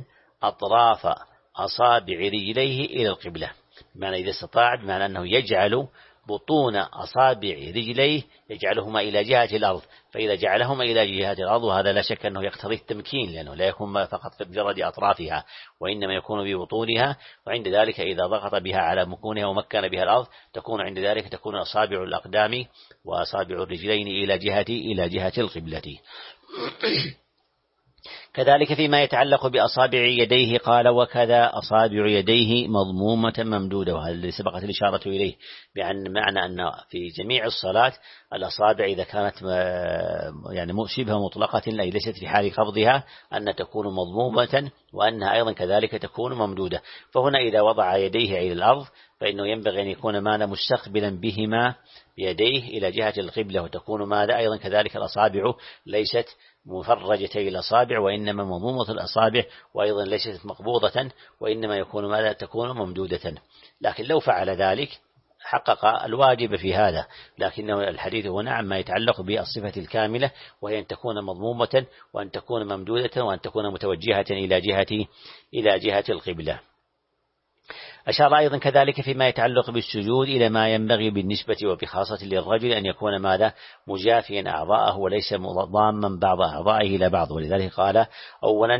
أطراف أصابع رجليه إلى القبلة، بمعنى إذا استطاع، بمعنى أنه يجعل بطون أصابع رجليه يجعلهما إلى جهة الأرض، فإذا جعلهما إلى جهة الأرض وهذا لا شك أنه يقتضي التمكين، لأنه لا يكون فقط بمجرد أطرافها وإنما يكون ببطونها، وعند ذلك إذا ضغط بها على مكونها ومكن بها الأرض تكون عند ذلك تكون أصابع الأقدام وأصابع الرجلين إلى جهة إلى جهة القبلة. كذلك فيما يتعلق بأصابع يديه قال: وكذا أصابع يديه مضمومة ممدودة، وهذا اللي سبقت الإشارة إليه، بأن معنى أن في جميع الصلاة الأصابع إذا كانت يعني شبه مطلقة أي ليست في حال قبضها أن تكون مضمومة، وأنها أيضا كذلك تكون ممدودة. فهنا إذا وضع يديه إلى الأرض فإنه ينبغي أن يكون ماذا مستقبلا بهما بيديه إلى جهة القبلة، وتكون ماذا أيضا كذلك الأصابع ليست مفرجتي الأصابع وإنما مضمومة الأصابع، وأيضا ليست مقبوضة وإنما يكون ماذا تكون ممدودة. لكن لو فعل ذلك حقق الواجب في هذا، لكنه الحديث هنا عما يتعلق بالصفة الكاملة، وهي أن تكون مضمومة وأن تكون ممدودة وأن تكون متوجهة إلى جهة إلى جهة القبلة. أشار أيضا كذلك فيما يتعلق بالسجود إلى ما ينبغي بالنسبة وبخاصة للرجل أن يكون ماذا مجافيا أعضاءه وليس ضاما بعض أعضائه إلى بعض، ولذلك قال أولا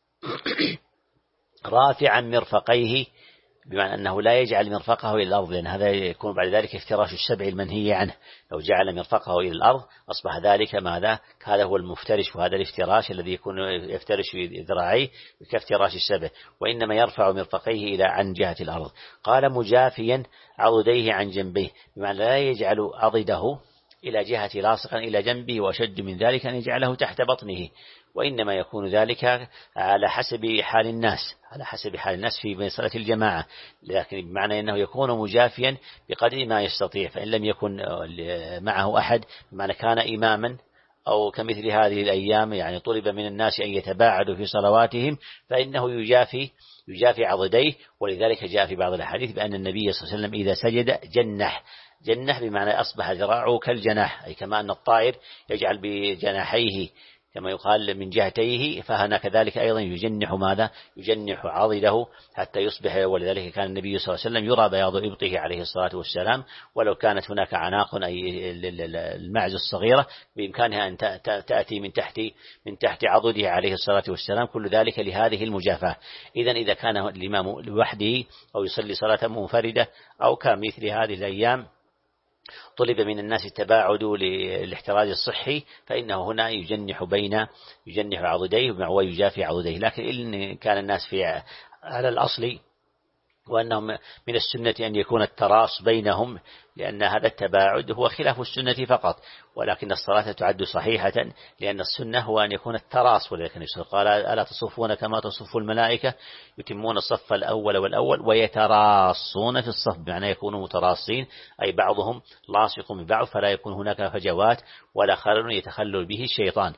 رافعا مرفقيه، بمعنى أنه لا يجعل مرفقه إلى الأرض، لأن هذا يكون بعد ذلك افتراش السبع المنهي عنه. لو جعل مرفقه إلى الأرض أصبح ذلك ماذا هذا هو المفترش، وهذا الافتراش الذي يكون يفترش ذراعيه كافتراش السبع، وإنما يرفع مرفقيه إلى عن جهة الأرض. قال مجافيا عضديه عن جنبيه، بمعنى لا يجعل عضده إلى جهة لاصقا إلى جنبه، وأشد من ذلك أن يجعله تحت بطنه، وإنما يكون ذلك على حسب حال الناس على حسب حال الناس في صلاة الجماعة، لكن بمعنى أنه يكون مجافيا بقدر ما يستطيع. فإن لم يكن معه أحد بمعنى كان إماما أو كمثل هذه الأيام يعني طلب من الناس أن يتباعدوا في صلواتهم فإنه يجافي يجافي عضديه، ولذلك جاء في بعض الحديث بأن النبي صلى الله عليه وسلم إذا سجد جنح جنح بمعنى أصبح ذراعه كالجناح، أي كما أن الطائر يجعل بجناحيه كما يقال من جهتيه، فهنا كذلك أيضا يجنح ماذا يجنح عضده حتى يصبح. ولذلك كان النبي صلى الله عليه وسلم يرى بياض إبطه عليه الصلاة والسلام، ولو كانت هناك عناق أي المعز الصغيرة بإمكانها أن تأتي من تحت من تحت عضده عليه الصلاة والسلام، كل ذلك لهذه المجافاة. إذن إذا كان الإمام لوحده أو يصلي صلاة منفردة أو كمثل هذه الأيام طلب من الناس التباعد للاحتراز الصحي، فإنه هنا يجنح بين يجنح عضديه ويجافي عضديه. لكن إن كان الناس في على الأصل وأنهم من السنة أن يكون التراص بينهم، لأن هذا التباعد هو خلاف السنة فقط، ولكن الصلاة تعد صحيحة لأن السنة هو أن يكون التراص. ولكن قال ألا تصفون كما تصف الملائكة يتمون الصف الأول والأول ويتراصون في الصف، بمعنى يكونوا متراصين أي بعضهم لاصق ببعض، فلا يكون هناك فجوات ولا خلل يتخلل به الشيطان.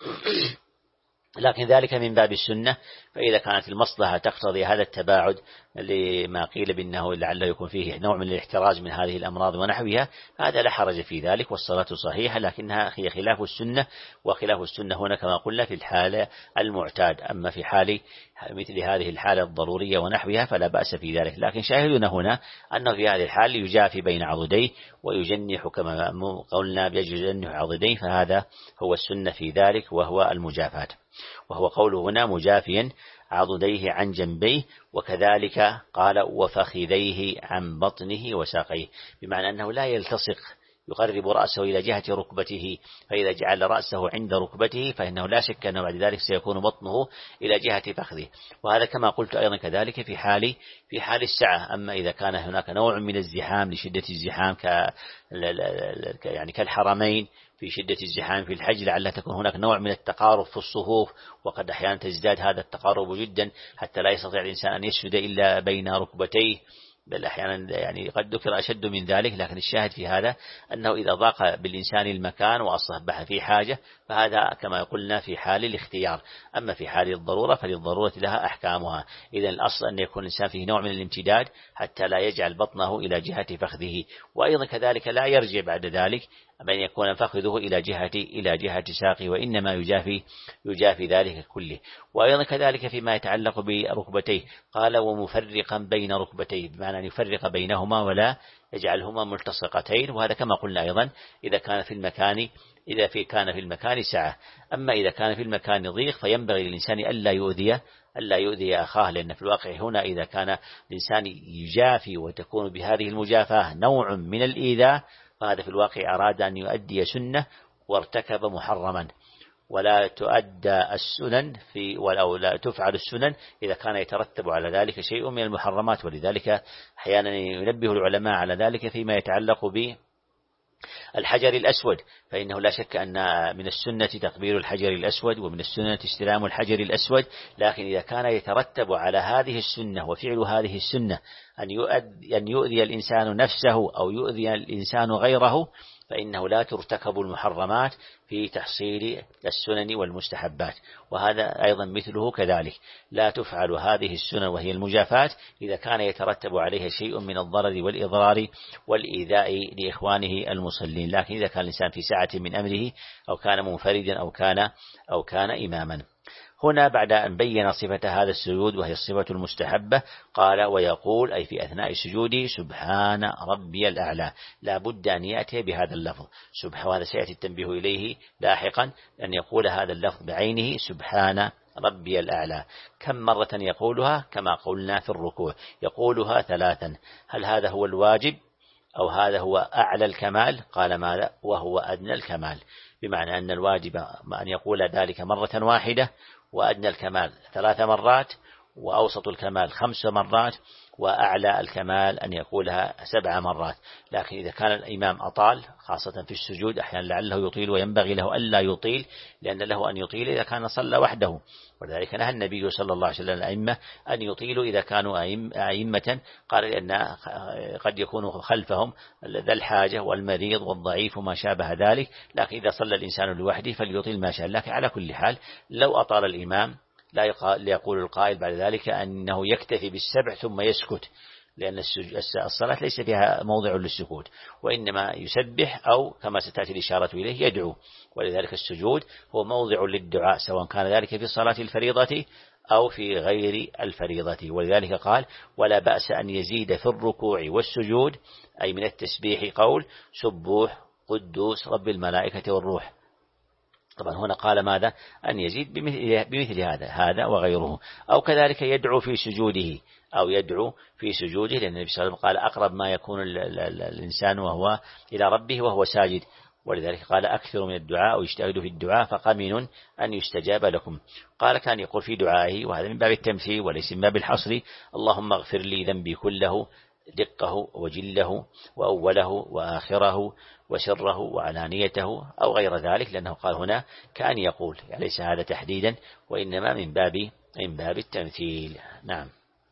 لكن ذلك من باب السنة، فإذا كانت المصلحة تقتضي هذا التباعد لما قيل بأنه لعله يكون فيه نوع من الاحتراز من هذه الأمراض ونحوها، هذا لا حرج في ذلك والصلاة صحيحة، لكنها هي خلاف السنة، وخلاف السنة هنا كما قلنا في الحالة المعتاد. أما في حال مثل هذه الحالة الضرورية ونحوها فلا بأس في ذلك. لكن شاهدنا هنا أنه في هذه الحال يجافي بين عضديه ويجنح كما قلنا يجنح عضديه، فهذا هو السنة في ذلك وهو المجافاة. وهو قوله هنا مجافيا عضديه عن جنبيه، وكذلك قال وفخذيه عن بطنه وساقيه، بمعنى أنه لا يلتصق يقرب رأسه إلى جهة ركبته، فإذا جعل رأسه عند ركبته فإنه لا شك أنه بعد ذلك سيكون بطنه إلى جهة فخذه. وهذا كما قلت أيضا كذلك في حال في حال السعة. أما إذا كان هناك نوع من الزحام لشدة الزحام ك يعني كالحرمين في شدة الزحام في الحج، لعل تكون هناك نوع من التقارب في الصفوف، وقد أحيانا تزداد هذا التقارب جدا حتى لا يستطيع الإنسان أن يسجد إلا بين ركبتيه، بل أحيانا يعني قد ذكر أشد من ذلك. لكن الشاهد في هذا أنه إذا ضاق بالإنسان المكان وأصبح في حاجة فهذا كما قلنا في حال الاختيار. أما في حال الضرورة فللضرورة لها أحكامها. إذن الأصل أن يكون الإنسان فيه نوع من الامتداد حتى لا يجعل بطنه إلى جهة فخذه، وأيضا كذلك لا يرجع بعد ذلك بأن يكون فخذه إلى جهة إلى جهة ساقه، وإنما يجافي يجافي ذلك كله. وأيضا كذلك فيما يتعلق بركبتيه قال ومفرقا بين ركبتيه، بمعنى أن يفرق بينهما ولا يجعلهما ملتصقتين، وهذا كما قلنا أيضا إذا كان في المكان إذا في كان في المكان سعة. أما إذا كان في المكان ضيق فينبغي للإنسان ألا يؤذي ألا يؤذي أخاه، لأن في الواقع هنا إذا كان الإنسان يجافي وتكون بهذه المجافاة نوع من الإيذاء، فهذا في الواقع أراد أن يؤدي سنة وارتكب محرما، ولا تؤدى السنن في أو لا تفعل السنن إذا كان يترتب على ذلك شيء من المحرمات. ولذلك أحيانا ينبه العلماء على ذلك فيما يتعلق به الحجر الأسود، فإنه لا شك أن من السنة تقبيل الحجر الأسود، ومن السنة استلام الحجر الأسود، لكن إذا كان يترتب على هذه السنة وفعل هذه السنة أن يؤذي الإنسان نفسه أو يؤذي الإنسان غيره، فإنه لا ترتكب المحرمات في تحصيل السنن والمستحبات. وهذا أيضا مثله كذلك، لا تفعل هذه السنن وهي المجافات إذا كان يترتب عليها شيء من الضرر والإضرار والإيذاء لإخوانه المصلين، لكن إذا كان الإنسان في سعة من أمره أو كان منفردا أو كان أو كان إماما. هنا بعد أن بين صفة هذا السجود وهي الصفة المستحبة قال ويقول أي في أثناء السجود سبحان ربي الأعلى، لا بد أن يأتي بهذا اللفظ سبحان، وهذا سيأتي التنبيه إليه لاحقا، أن يقول هذا اللفظ بعينه سبحان ربي الأعلى. كم مرة يقولها؟ كما قلنا في الركوع يقولها ثلاثا. هل هذا هو الواجب أو هذا هو أعلى الكمال؟ قال ماذا؟ وهو أدنى الكمال، بمعنى أن الواجب أن يقول ذلك مرة واحدة، وأدنى الكمال ثلاث مرات، وأوسط الكمال خمس مرات، وأعلى الكمال أن يقولها سبع مرات. لكن إذا كان الإمام أطال خاصة في السجود أحيانا لعله يطيل، وينبغي له ألا يطيل لأن له أن يطيل إذا كان صلى وحده، ولذلك نهى النبي صلى الله عليه وسلم الأئمة أن يطيلوا إذا كانوا أئمة، قال لأن قد يكون خلفهم ذا الحاجة والمريض والضعيف وما شابه ذلك، لكن إذا صلى الإنسان لوحده فليطيل ما شاء. لكن على كل حال لو أطال الإمام لا يقول القائل بعد ذلك أنه يكتفي بالسبع ثم يسكت، لأن الصلاة ليس فيها موضع للسكوت، وإنما يسبح أو كما ستأتي الإشارة إليه يدعو. ولذلك السجود هو موضع للدعاء سواء كان ذلك في صلاة الفريضة أو في غير الفريضة. ولذلك قال ولا بأس أن يزيد في الركوع والسجود أي من التسبيح قول سبوح قدوس رب الملائكة والروح. طبعا هنا قال ماذا؟ أن يزيد بمثل, بمثل هذا هذا وغيره، أو كذلك يدعو في سجوده أو يدعو في سجوده، لأن النبي صلى الله عليه وسلم قال أقرب ما يكون الإنسان وهو إلى ربه وهو ساجد، ولذلك قال أكثر من الدعاء أو يجتهد في الدعاء فقمن أن يستجاب لكم. قال كان يقول في دعائه، وهذا من باب التمثيل وليس من باب الحصر، اللهم اغفر لي ذنبي كله دقه وجله وأوله وآخره وسره وعلانيته أو غير ذلك، لأنه قال هنا كأن يقول، يعني ليس هذا تحديدا وإنما من باب من باب التمثيل. نعم.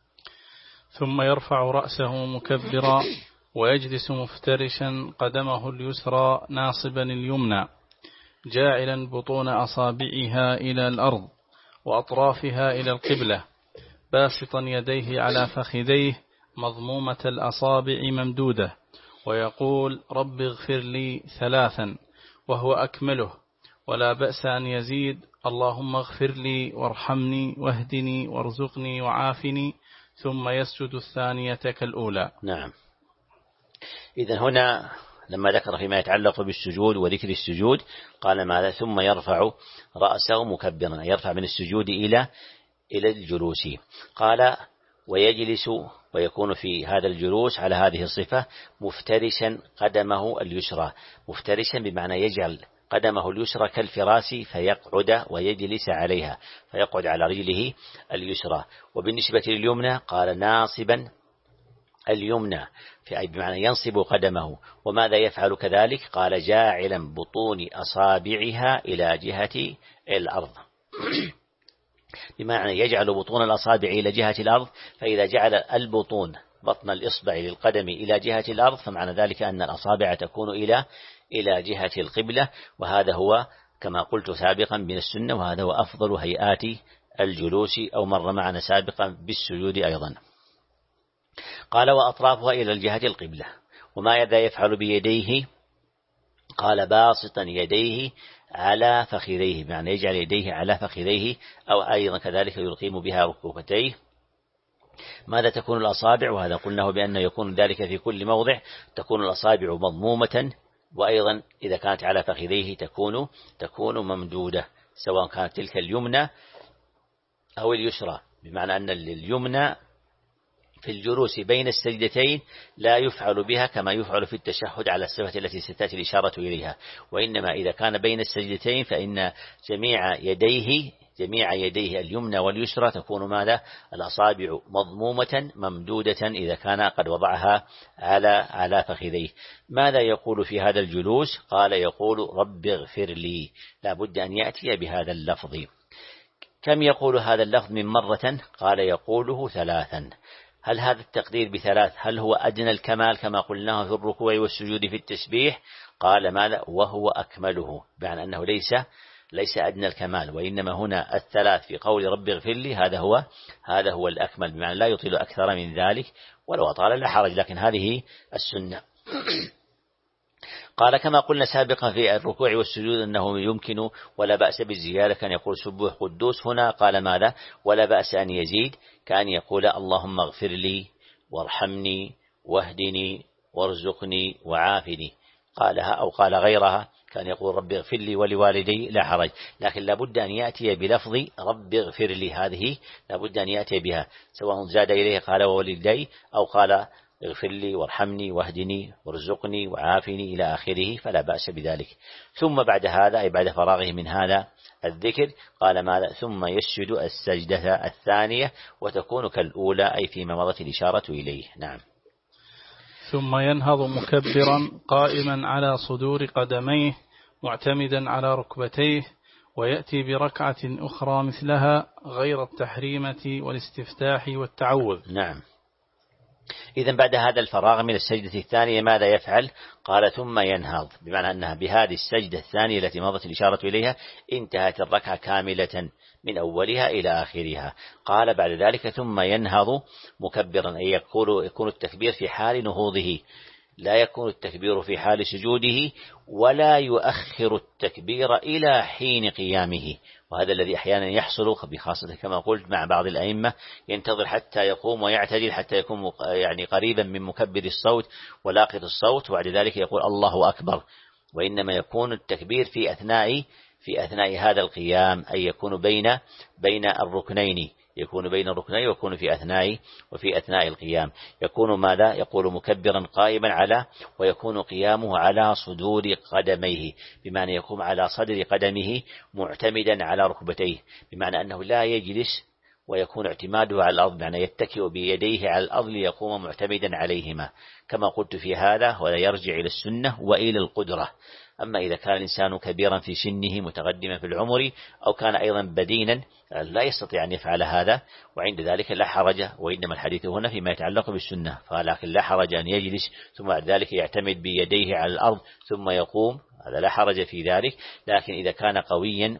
ثم يرفع رأسه مكبرا ويجلس مفترشا قدمه اليسرى ناصبا اليمنى جاعلا بطون أصابعها إلى الأرض وأطرافها إلى القبلة باسطا يديه على فخذيه مضمومة الأصابع ممدودة، ويقول رب اغفر لي ثلاثا وهو أكمله، ولا بأس أن يزيد اللهم اغفر لي وارحمني واهدني وارزقني وعافني، ثم يسجد الثانية كالأولى. نعم. إذن هنا لما ذكر فيما يتعلق بالسجود وذكر السجود قال ماذا؟ ثم يرفع رأسه مكبرا، يرفع من السجود إلى إلى الجلوس. قال ويجلس ويكون في هذا الجلوس على هذه الصفة مفترشا قدمه اليسرى، مفترشا بمعنى يجعل قدمه اليسرى كالفراس فيقعد ويجلس عليها، فيقعد على رجله اليسرى. وبالنسبة لليمنى قال ناصبا اليمنى، في أي بمعنى ينصب قدمه. وماذا يفعل كذلك؟ قال جاعلا بطون أصابعها إلى جهة الأرض بمعنى يجعل بطون الأصابع إلى جهة الأرض، فإذا جعل البطون بطن الإصبع للقدم إلى جهة الأرض فمعنى ذلك أن الأصابع تكون إلى إلى جهة القبلة، وهذا هو كما قلت سابقا من السنة، وهذا هو أفضل هيئات الجلوس أو مر معنا سابقا بالسجود أيضا. قال وأطرافها إلى الجهة القبلة. وماذا يفعل بيديه؟ قال باسطا يديه على فخذيه، بمعنى يجعل يديه على فخذيه، أو أيضا كذلك يقيم بها ركبتيه. ماذا تكون الأصابع؟ وهذا قلناه بأنه يكون ذلك في كل موضع، تكون الأصابع مضمومة، وأيضا إذا كانت على فخذيه تكون تكون ممدودة، سواء كانت تلك اليمنى أو اليسرى، بمعنى أن اليمنى في الجلوس بين السجدتين لا يفعل بها كما يفعل في التشهد على الصفة التي ستأتي الإشارة إليها، وإنما إذا كان بين السجدتين فإن جميع يديه جميع يديه اليمنى واليسرى تكون ماذا؟ الأصابع مضمومة ممدودة إذا كان قد وضعها على على فخذيه. ماذا يقول في هذا الجلوس؟ قال يقول رب اغفر لي، لا بد أن يأتي بهذا اللفظ. كم يقول هذا اللفظ من مرة؟ قال يقوله ثلاثا. هل هذا التقدير بثلاث هل هو أدنى الكمال كما قلناه في الركوع والسجود في التسبيح؟ قال ماذا؟ وهو أكمله، بمعنى أنه ليس ليس أدنى الكمال، وإنما هنا الثلاث في قول رب اغفر لي هذا هو هذا هو الأكمل، بمعنى لا يطيل أكثر من ذلك، ولو أطال لا حرج، لكن هذه السنة. قال كما قلنا سابقا في الركوع والسجود أنه يمكن ولا بأس بالزيادة، كان يقول سبوح قدوس، هنا قال ماذا؟ ولا بأس أن يزيد، كان يقول اللهم اغفر لي وارحمني واهدني وارزقني وعافني، قالها أو قال غيرها كان يقول رب اغفر لي ولوالدي، لا حرج، لكن لابد أن يأتي بلفظ رب اغفر لي، هذه لابد أن يأتي بها، سواء زاد إليه قال ووالدي أو قال اغفر لي وارحمني واهدني وارزقني وعافني إلى آخره، فلا بأس بذلك. ثم بعد هذا أي بعد فراغه من هذا الذكر قال ماذا؟ ثم يسجد السجدة الثانية وتكون كالأولى، أي فيما مضت الإشارة إليه. نعم. ثم ينهض مكبرا قائما على صدور قدميه معتمدا على ركبتيه، ويأتي بركعة أخرى مثلها غير التحريمة والاستفتاح والتعوذ. نعم. إذن بعد هذا الفراغ من السجدة الثانية ماذا يفعل؟ قال ثم ينهض، بمعنى أنها بهذه السجدة الثانية التي مضت الإشارة إليها انتهت الركعة كاملة من أولها إلى آخرها. قال بعد ذلك ثم ينهض مكبرا، أي يكون يكون التكبير في حال نهوضه، لا يكون التكبير في حال سجوده، ولا يؤخر التكبير إلى حين قيامه، وهذا الذي أحيانا يحصل بخاصة كما قلت مع بعض الأئمة، ينتظر حتى يقوم ويعتدل حتى يكون يعني قريبا من مكبر الصوت ولاقط الصوت، وبعد ذلك يقول الله أكبر، وإنما يكون التكبير في أثناء في أثناء هذا القيام، أي يكون بين بين الركنين، يكون بين الركنين ويكون في أثناء وفي أثناء القيام، يكون ماذا؟ يقول مكبرا قائما على، ويكون قيامه على صدور قدميه، بمعنى يقوم على صدر قدمه معتمدا على ركبتيه، بمعنى أنه لا يجلس ويكون اعتماده على الأرض، بمعنى يتكئ بيديه على الأرض ليقوم معتمدا عليهما، كما قلت في هذا ولا يرجع إلى السنة وإلى القدرة. أما إذا كان الإنسان كبيرا في سنه متقدما في العمر، أو كان أيضا بدينا لا يستطيع أن يفعل هذا، وعند ذلك لا حرج، وإنما الحديث هنا فيما يتعلق بالسنة، فلكن لا حرج أن يجلس ثم بعد ذلك يعتمد بيديه على الأرض ثم يقوم، هذا لا حرج في ذلك. لكن إذا كان قويا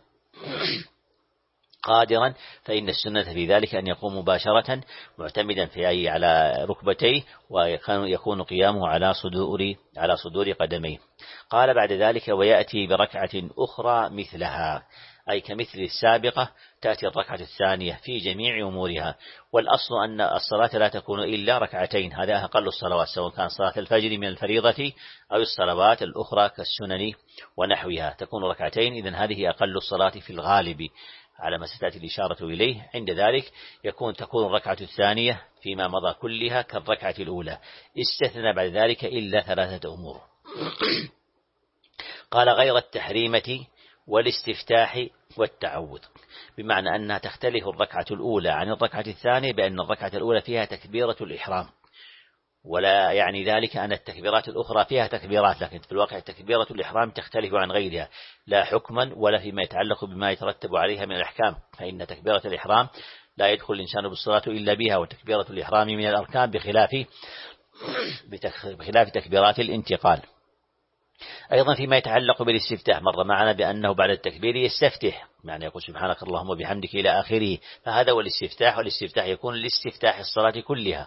قادرا فإن السنة في ذلك أن يقوم مباشرة معتمدا في أي على ركبتيه، ويكون قيامه على صدور على صدور قدميه. قال بعد ذلك ويأتي بركعة أخرى مثلها، أي كمثل السابقة تأتي الركعة الثانية في جميع أمورها، والأصل أن الصلاة لا تكون إلا ركعتين، هذا أقل الصلوات، سواء كان صلاة الفجر من الفريضة أو الصلوات الأخرى كالسنن ونحوها تكون ركعتين، إذن هذه أقل الصلاة في الغالب على ما ستأتي الإشارة إليه. عند ذلك يكون تكون الركعة الثانية فيما مضى كلها كالركعة الأولى، استثنى بعد ذلك إلا ثلاثة أمور. قال غير التحريمة والاستفتاح والتعوذ، بمعنى أنها تختلف الركعة الأولى عن الركعة الثانية بأن الركعة الأولى فيها تكبيرة الإحرام، ولا يعني ذلك أن التكبيرات الأخرى فيها تكبيرات، لكن في الواقع تكبيرة الإحرام تختلف عن غيرها، لا حكما ولا فيما يتعلق بما يترتب عليها من الأحكام، فإن تكبيرة الإحرام لا يدخل الإنسان بالصلاة إلا بها، وتكبيرة الإحرام من الأركان بخلاف بخلاف تكبيرات الانتقال. أيضا فيما يتعلق بالاستفتاح مر معنا بأنه بعد التكبير يستفتح، معنى يقول سبحانك اللهم وبحمدك إلى آخره، فهذا هو الاستفتاح، والاستفتاح يكون لاستفتاح الصلاة كلها،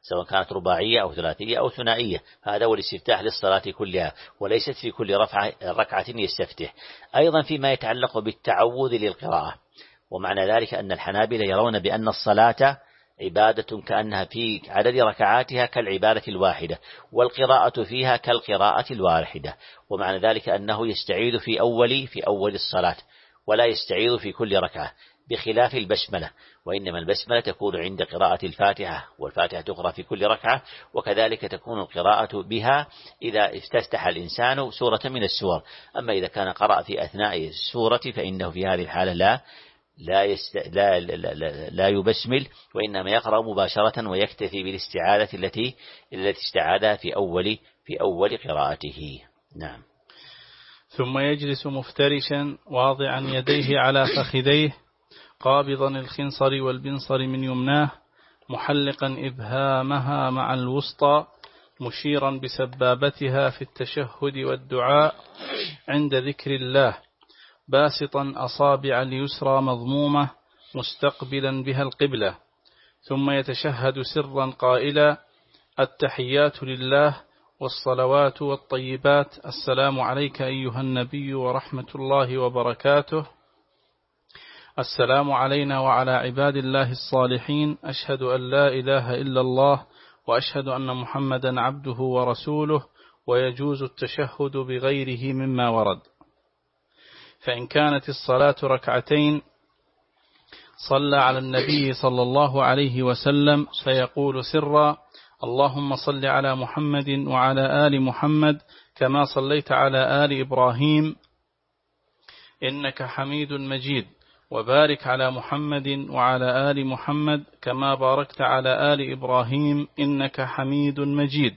سواء كانت رباعية أو ثلاثية أو ثنائية. هذا هو الاستفتاح للصلاة كلها، وليست في كل رفعة ركعة يستفتح. أيضا فيما يتعلق بالتعوذ للقراءة، ومعنى ذلك أن الحنابلة يرون بأن الصلاة عبادة كأنها في عدد ركعاتها كالعبادة الواحدة، والقراءة فيها كالقراءة الواحدة، ومعنى ذلك أنه يستعيذ في أول في أول الصلاة ولا يستعيذ في كل ركعة، بخلاف البسملة، وإنما البسملة تكون عند قراءة الفاتحة، والفاتحة تقرأ في كل ركعة، وكذلك تكون القراءة بها إذا افتتح الإنسان سورة من السور. أما إذا كان قرأ في أثناء السورة فإنه في هذه الحالة لا لا, يست... لا, لا, لا, لا يبسمل، وإنما يقرأ مباشرة ويكتفي بالاستعاذة التي التي استعاذها في أول في أول قراءته. نعم. ثم يجلس مفترشا واضعا يديه على فخذيه، قابضا الخنصر والبنصر من يمناه، محلقا إبهامها مع الوسطى، مشيرا بسبابتها في التشهد والدعاء عند ذكر الله، باسطا أصابع اليسرى مضمومة مستقبلا بها القبلة، ثم يتشهد سرا قائلا: التحيات لله والصلوات والطيبات، السلام عليك أيها النبي ورحمة الله وبركاته، السلام علينا وعلى عباد الله الصالحين، أشهد أن لا إله إلا الله وأشهد أن محمدا عبده ورسوله. ويجوز التشهد بغيره مما ورد. فإن كانت الصلاة ركعتين صلى على النبي صلى الله عليه وسلم فيقول سرا: اللهم صل على محمد وعلى آل محمد كما صليت على آل إبراهيم إنك حميد مجيد، وبارك على محمد وعلى آل محمد كما باركت على آل إبراهيم إنك حميد مجيد.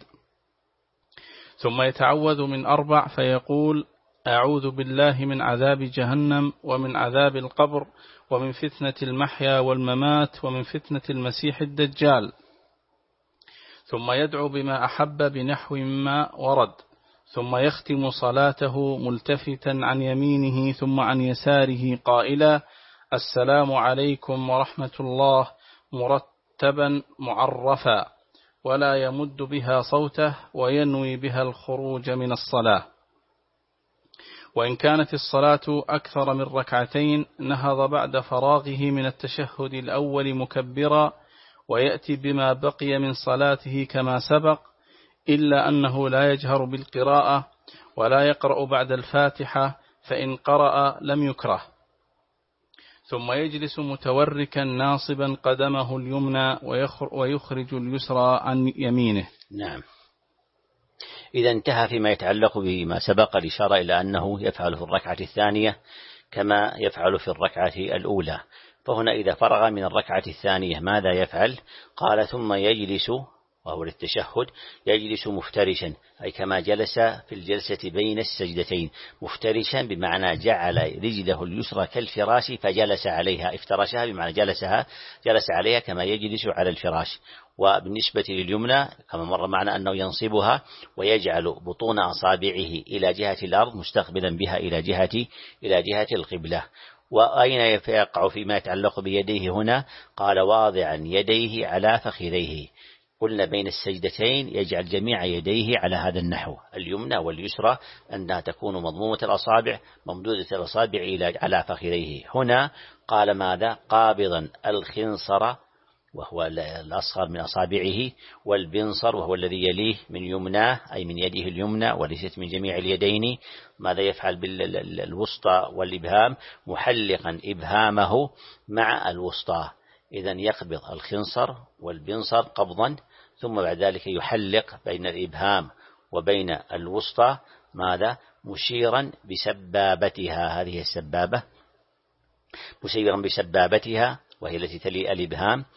ثم يتعوذ من أربع فيقول: أعوذ بالله من عذاب جهنم ومن عذاب القبر ومن فتنة المحيا والممات ومن فتنة المسيح الدجال. ثم يدعو بما أحب بنحو ما ورد، ثم يختم صلاته ملتفتا عن يمينه ثم عن يساره قائلا: السلام عليكم ورحمة الله، مرتبا معرفا، ولا يمد بها صوته، وينوي بها الخروج من الصلاة. وإن كانت الصلاة أكثر من ركعتين نهض بعد فراغه من التشهد الأول مكبرا، ويأتي بما بقي من صلاته كما سبق، إلا أنه لا يجهر بالقراءة ولا يقرأ بعد الفاتحة، فإن قرأ لم يكره. ثم يجلس متوركا ناصبا قدمه اليمنى ويخرج اليسرى عن يمينه. نعم. إذا انتهى فيما يتعلق بما سبق الإشارة إلى أنه يفعل في الركعة الثانية كما يفعل في الركعة الأولى. فهنا إذا فرغ من الركعة الثانية ماذا يفعل؟ قال: ثم يجلس، وهو للتشهد، يجلس مفترشا، أي كما جلس في الجلسة بين السجدتين، مفترشا بمعنى جعل رجله اليسرى كالفراش فجلس عليها، افترشها بمعنى جلسها جلس عليها كما يجلس على الفراش. وبالنسبة لليمنى كما مر معنا أنه ينصبها ويجعل بطون أصابعه إلى جهة الأرض مستقبلا بها إلى جهة إلى جهة القبلة. وأين يقع فيما يتعلق بيديه هنا؟ قال: واضعا يديه على فخذيه. قلنا بين السجدتين يجعل جميع يديه على هذا النحو، اليمنى واليسرى أنها تكون مضمومة الأصابع ممدودة الأصابع إلى على فخذيه. هنا قال ماذا؟ قابضا الخنصر وهو الأصغر من أصابعه، والبنصر وهو الذي يليه من يمناه، أي من يده اليمنى وليست من جميع اليدين. ماذا يفعل بالوسطى والإبهام؟ محلقا إبهامه مع الوسطى. إذن يقبض الخنصر والبنصر قبضا، ثم بعد ذلك يحلق بين الإبهام وبين الوسطى ماذا؟ مشيرا بسبابتها، هذه السبابة، مشيرا بسبابتها وهي التي تلي الإبهام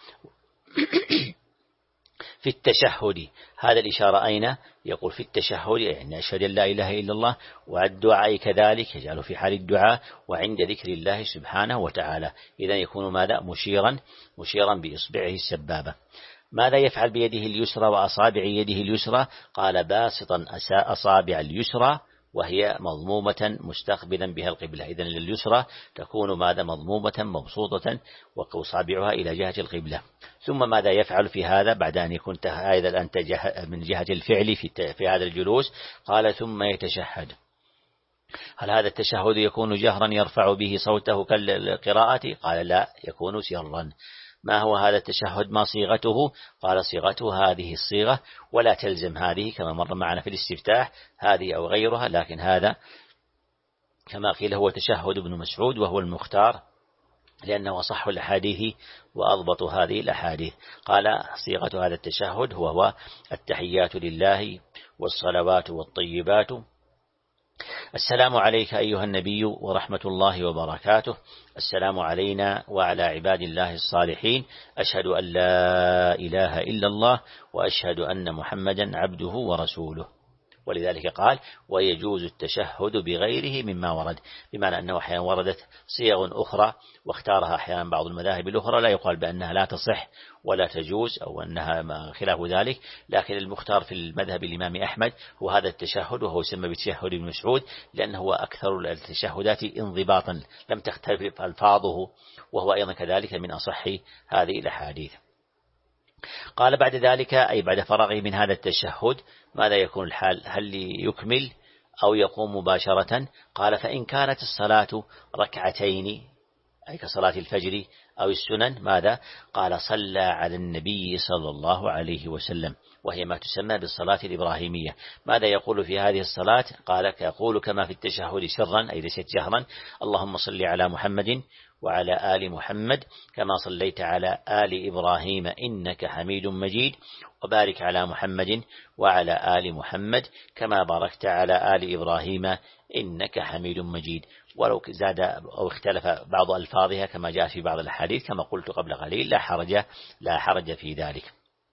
في التشهد. هذا الإشارة أين؟ يقول في التشهد، يعني أشهد أن لا إله إلا الله، والدعاء كذلك يجعله في حال الدعاء وعند ذكر الله سبحانه وتعالى. إذا يكون ماذا؟ مشيرا مشيرا بإصبعه السبابة. ماذا يفعل بيده اليسرى وأصابع يده اليسرى؟ قال: باسطا أصابع اليسرى وهي مضمومة مستقبلا بها القبلة. إذن اليسرى تكون ماذا مضمومة مبسوطة وأصابعها إلى جهة القبلة. ثم ماذا يفعل في هذا بعد أن يكون هذا الآن من جهة الفعل في, في هذا الجلوس؟ قال ثم يتشهد. هل هذا التشهد يكون جهرا يرفع به صوته كالقراءة؟ قال لا، يكون سرا. ما هو هذا التشهد؟ ما صيغته؟ قال صيغته هذه الصيغة، ولا تلزم هذه كما مر معنا في الاستفتاح هذه أو غيرها، لكن هذا كما قيل هو تشهد ابن مسعود وهو المختار لأنه أصح الأحاديث وأضبط هذه الأحاديث. قال صيغة هذا التشهد هو, هو التحيات لله والصلوات والطيبات، السلام عليك أيها النبي ورحمة الله وبركاته، السلام علينا وعلى عباد الله الصالحين، أشهد أن لا إله إلا الله وأشهد أن محمدا عبده ورسوله. ولذلك قال ويجوز التشهد بغيره مما ورد، بمعنى أنه أحيانا وردت صيغ أخرى واختارها أحيانا بعض المذاهب الأخرى، لا يقال بأنها لا تصح ولا تجوز أو أنها خلاف ذلك، لكن المختار في المذهب الإمام أحمد هو هذا التشهد، وهو يسمى بتشهد ابن مسعود لأنه هو أكثر التشهدات انضباطا لم تختلف ألفاظه، وهو أيضا كذلك من أصح هذه الأحاديث. قال بعد ذلك أي بعد فرغه من هذا التشهد ماذا يكون الحال؟ هل يكمل أو يقوم مباشرة؟ قال فإن كانت الصلاة ركعتين أي كصلاة الفجر أو السنن ماذا؟ قال صلى على النبي صلى الله عليه وسلم، وهي ما تسمى بالصلاة الإبراهيمية. ماذا يقول في هذه الصلاة؟ قال يقول كما في التشهد سرا أي ليست جهرا، اللهم صل على محمد وعلى آل محمد كما صليت على آل إبراهيم إنك حميد مجيد، وبارك على محمد وعلى آل محمد كما باركت على آل إبراهيم إنك حميد مجيد. ولو زاد أو اختلف بعض ألفاظها كما جاء في بعض الحديث كما قلت قبل قليل لا حرج لا حرج في ذلك.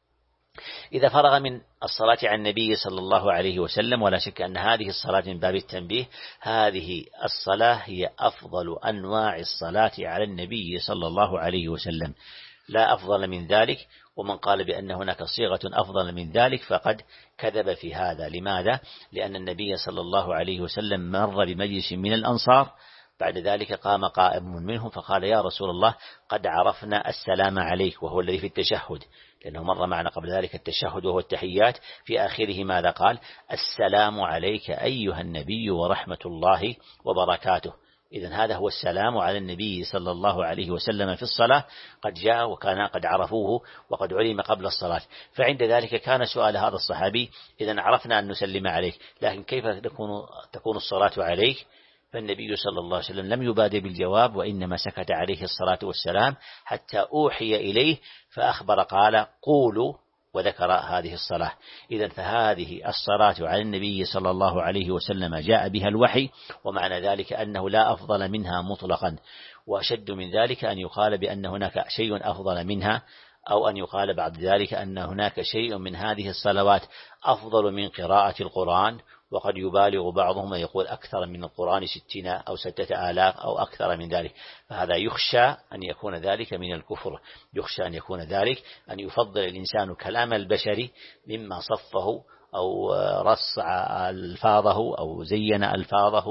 إذا فرغ من الصلاة على النبي صلى الله عليه وسلم، ولا شك أن هذه الصلاة من باب التنبيه، هذه الصلاة هي أفضل أنواع الصلاة على النبي صلى الله عليه وسلم، لا أفضل من ذلك. ومن قال بأن هناك صيغة أفضل من ذلك فقد كذب في هذا. لماذا؟ لأن النبي صلى الله عليه وسلم مر بمجلس من الأنصار، بعد ذلك قام قائم منهم فقال يا رسول الله قد عرفنا السلام عليك، وهو الذي في التشهد، لأنه مر معنا قبل ذلك التشهد وهو التحيات، في آخره ماذا قال؟ السلام عليك أيها النبي ورحمة الله وبركاته. إذن هذا هو السلام على النبي صلى الله عليه وسلم في الصلاة، قد جاء وكان قد عرفوه وقد علم قبل الصلاة. فعند ذلك كان سؤال هذا الصحابي إذن عرفنا أن نسلم عليك، لكن كيف تكون, تكون الصلاة عليك؟ فالنبي صلى الله عليه وسلم لم يبادر بالجواب، وإنما سكت عليه الصلاة والسلام حتى أوحي إليه فأخبر قال قولوا، وذكر هذه الصلاة. إذن فهذه الصلاة على النبي صلى الله عليه وسلم جاء بها الوحي، ومعنى ذلك أنه لا أفضل منها مطلقا، وأشد من ذلك أن يقال بأن هناك شيء أفضل منها، أو أن يقال بعد ذلك أن هناك شيء من هذه الصلوات أفضل من قراءة القرآن، وقد يبالغ بعضهم يقول أكثر من القرآن ستين أو ستة آلاف أو أكثر من ذلك، فهذا يخشى أن يكون ذلك من الكفر، يخشى أن يكون ذلك أن يفضل الإنسان كلام البشر مما صفه أو رصع ألفاظه أو زين ألفاظه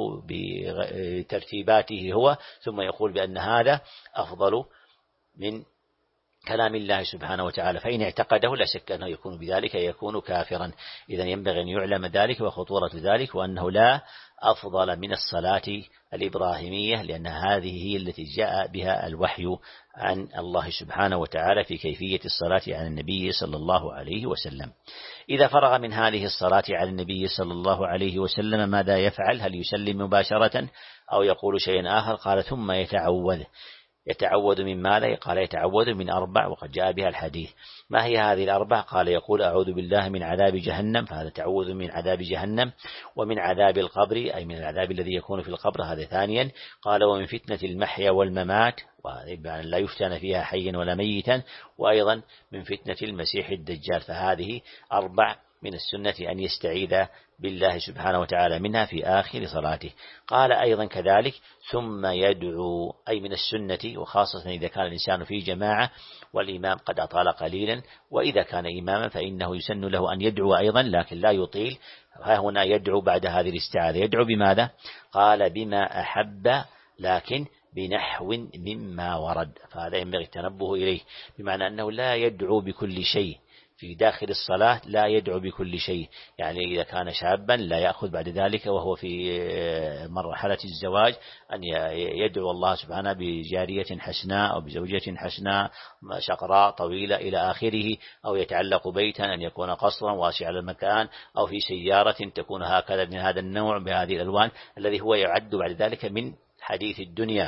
بترتيباته هو، ثم يقول بأن هذا أفضل من كلام الله سبحانه وتعالى، فإن اعتقده لا شك أنه يكون بذلك يكون كافرا. إذن ينبغي أن يعلم ذلك وخطورة ذلك، وأنه لا أفضل من الصلاة الإبراهيمية، لأن هذه هي التي جاء بها الوحي عن الله سبحانه وتعالى في كيفية الصلاة على النبي صلى الله عليه وسلم. إذا فرغ من هذه الصلاة على النبي صلى الله عليه وسلم ماذا يفعل؟ هل يسلم مباشرة أو يقول شيئا آخر؟ قال ثم يتعوذ. يتعوذ من ماذا؟ قال يتعوذ من أربع، وقد جاء بها الحديث. ما هي هذه الأربع؟ قال يقول أعوذ بالله من عذاب جهنم، فهذا تعوذ من عذاب جهنم، ومن عذاب القبر أي من العذاب الذي يكون في القبر، هذا ثانيا. قال ومن فتنة المحيا والممات، وهذا لا يفتن فيها حيا ولا ميتا، وأيضا من فتنة المسيح الدجال. فهذه أربع من السنة أن يستعيذ بالله سبحانه وتعالى منها في آخر صلاته. قال أيضا كذلك ثم يدعو، أي من السنة، وخاصة إذا كان الإنسان في جماعة والإمام قد أطال قليلا، وإذا كان إماما فإنه يسن له أن يدعو أيضا لكن لا يطيل، ها هنا يدعو بعد هذه الاستعاذة، يدعو بماذا؟ قال بما أحب لكن بنحو مما ورد، فهذا ينبغي التنبه إليه، بمعنى أنه لا يدعو بكل شيء في داخل الصلاة، لا يدعو بكل شيء، يعني إذا كان شابا لا يأخذ بعد ذلك وهو في مرحلة الزواج أن يدعو الله سبحانه بجارية حسناء أو بزوجة حسناء شقراء طويلة إلى آخره، أو يتعلق بيتا أن يكون قصرا واسع المكان، أو في سيارة تكون هكذا من هذا النوع بهذه الألوان، الذي هو يعد بعد ذلك من حديث الدنيا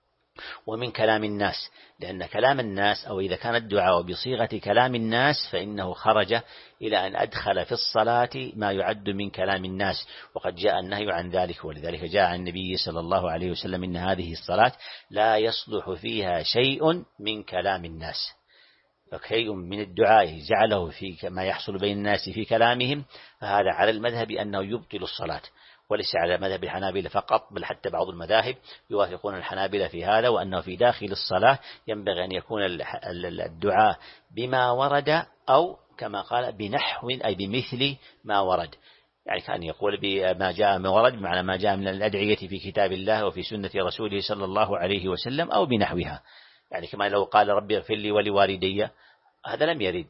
ومن كلام الناس، لأن كلام الناس أو إذا كان الدعاء بصيغة كلام الناس فإنه خرج إلى أن أدخل في الصلاة ما يعد من كلام الناس، وقد جاء النهي عن ذلك، ولذلك جاء عن النبي صلى الله عليه وسلم إن هذه الصلاة لا يصلح فيها شيء من كلام الناس، فشيء من الدعاء جعله في ما يحصل بين الناس في كلامهم، فهذا على المذهب أنه يبطل الصلاة، وليس على مذهب الحنابلة فقط، بل حتى بعض المذاهب يوافقون الحنابلة في هذا، وأنه في داخل الصلاة ينبغي أن يكون الدعاء بما ورد، أو كما قال بنحو أي بمثل ما ورد، يعني كان يقول بما جاء ما ورد بمعنى ما جاء من الأدعية في كتاب الله وفي سنة رسوله صلى الله عليه وسلم أو بنحوها، يعني كما لو قال ربي اغفر لي ولوالدي، هذا لم يرد،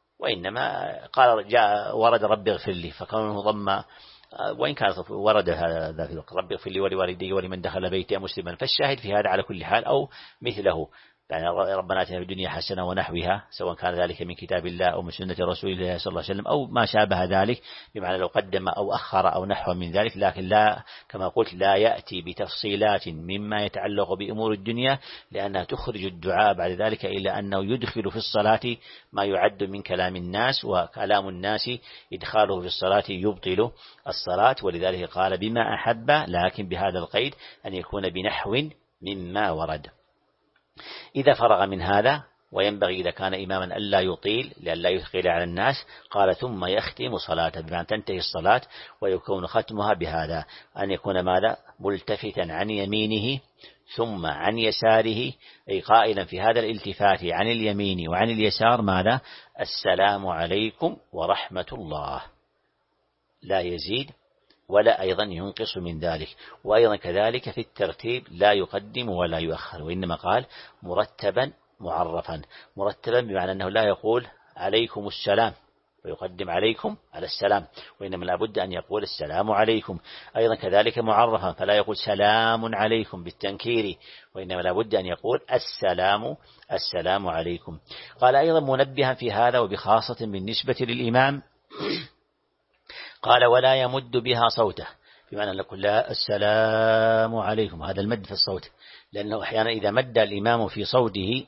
وإنما قال جاء ورد ربي اغفر لي، فكونه ضم، وإن كان ورد هذا في الوقت ربي اغفر لي ولوالدي ولمن دخل بيتي مسلما، فالشاهد في هذا على كل حال أو مثله، يعني ربنا آتنا في الدنيا حسنة ونحوها، سواء كان ذلك من كتاب الله أو من سنة رسول الله صلى الله عليه وسلم أو ما شابه ذلك، بمعنى لو قدم أو أخر أو نحو من ذلك، لكن لا كما قلت لا يأتي بتفصيلات مما يتعلق بأمور الدنيا، لأنها تخرج الدعاء بعد ذلك إلى أنه يدخل في الصلاة ما يعد من كلام الناس، وكلام الناس إدخاله في الصلاة يبطل الصلاة، ولذلك قال بما أحب، لكن بهذا القيد أن يكون بنحو مما ورد. إذا فرغ من هذا، وينبغي إذا كان إماما ألا يطيل لئلا يثقل على الناس، قال ثم يختم صلاته، بمعنى تنتهي الصلاة ويكون ختمها بهذا، أن يكون ماذا؟ ملتفتا عن يمينه ثم عن يساره، أي قائلا في هذا الالتفات عن اليمين وعن اليسار ماذا؟ السلام عليكم ورحمة الله، لا يزيد ولا أيضا ينقص من ذلك، وأيضا كذلك في الترتيب لا يقدم ولا يؤخر، وإنما قال مرتبا معرفا، مرتبا بمعنى أنه لا يقول عليكم السلام ويقدم عليكم على السلام، وإنما لا بد أن يقول السلام عليكم، أيضا كذلك معرفا، فلا يقول سلام عليكم بالتنكير، وإنما لا بد أن يقول السلام السلام عليكم. قال أيضا منبها في هذا وبخاصة بالنسبة للإمام، قال ولا يمد بها صوته، بمعنى أن نقول لا السلام عليكم، هذا المد في الصوت، لأنه أحيانا إذا مد الإمام في صوته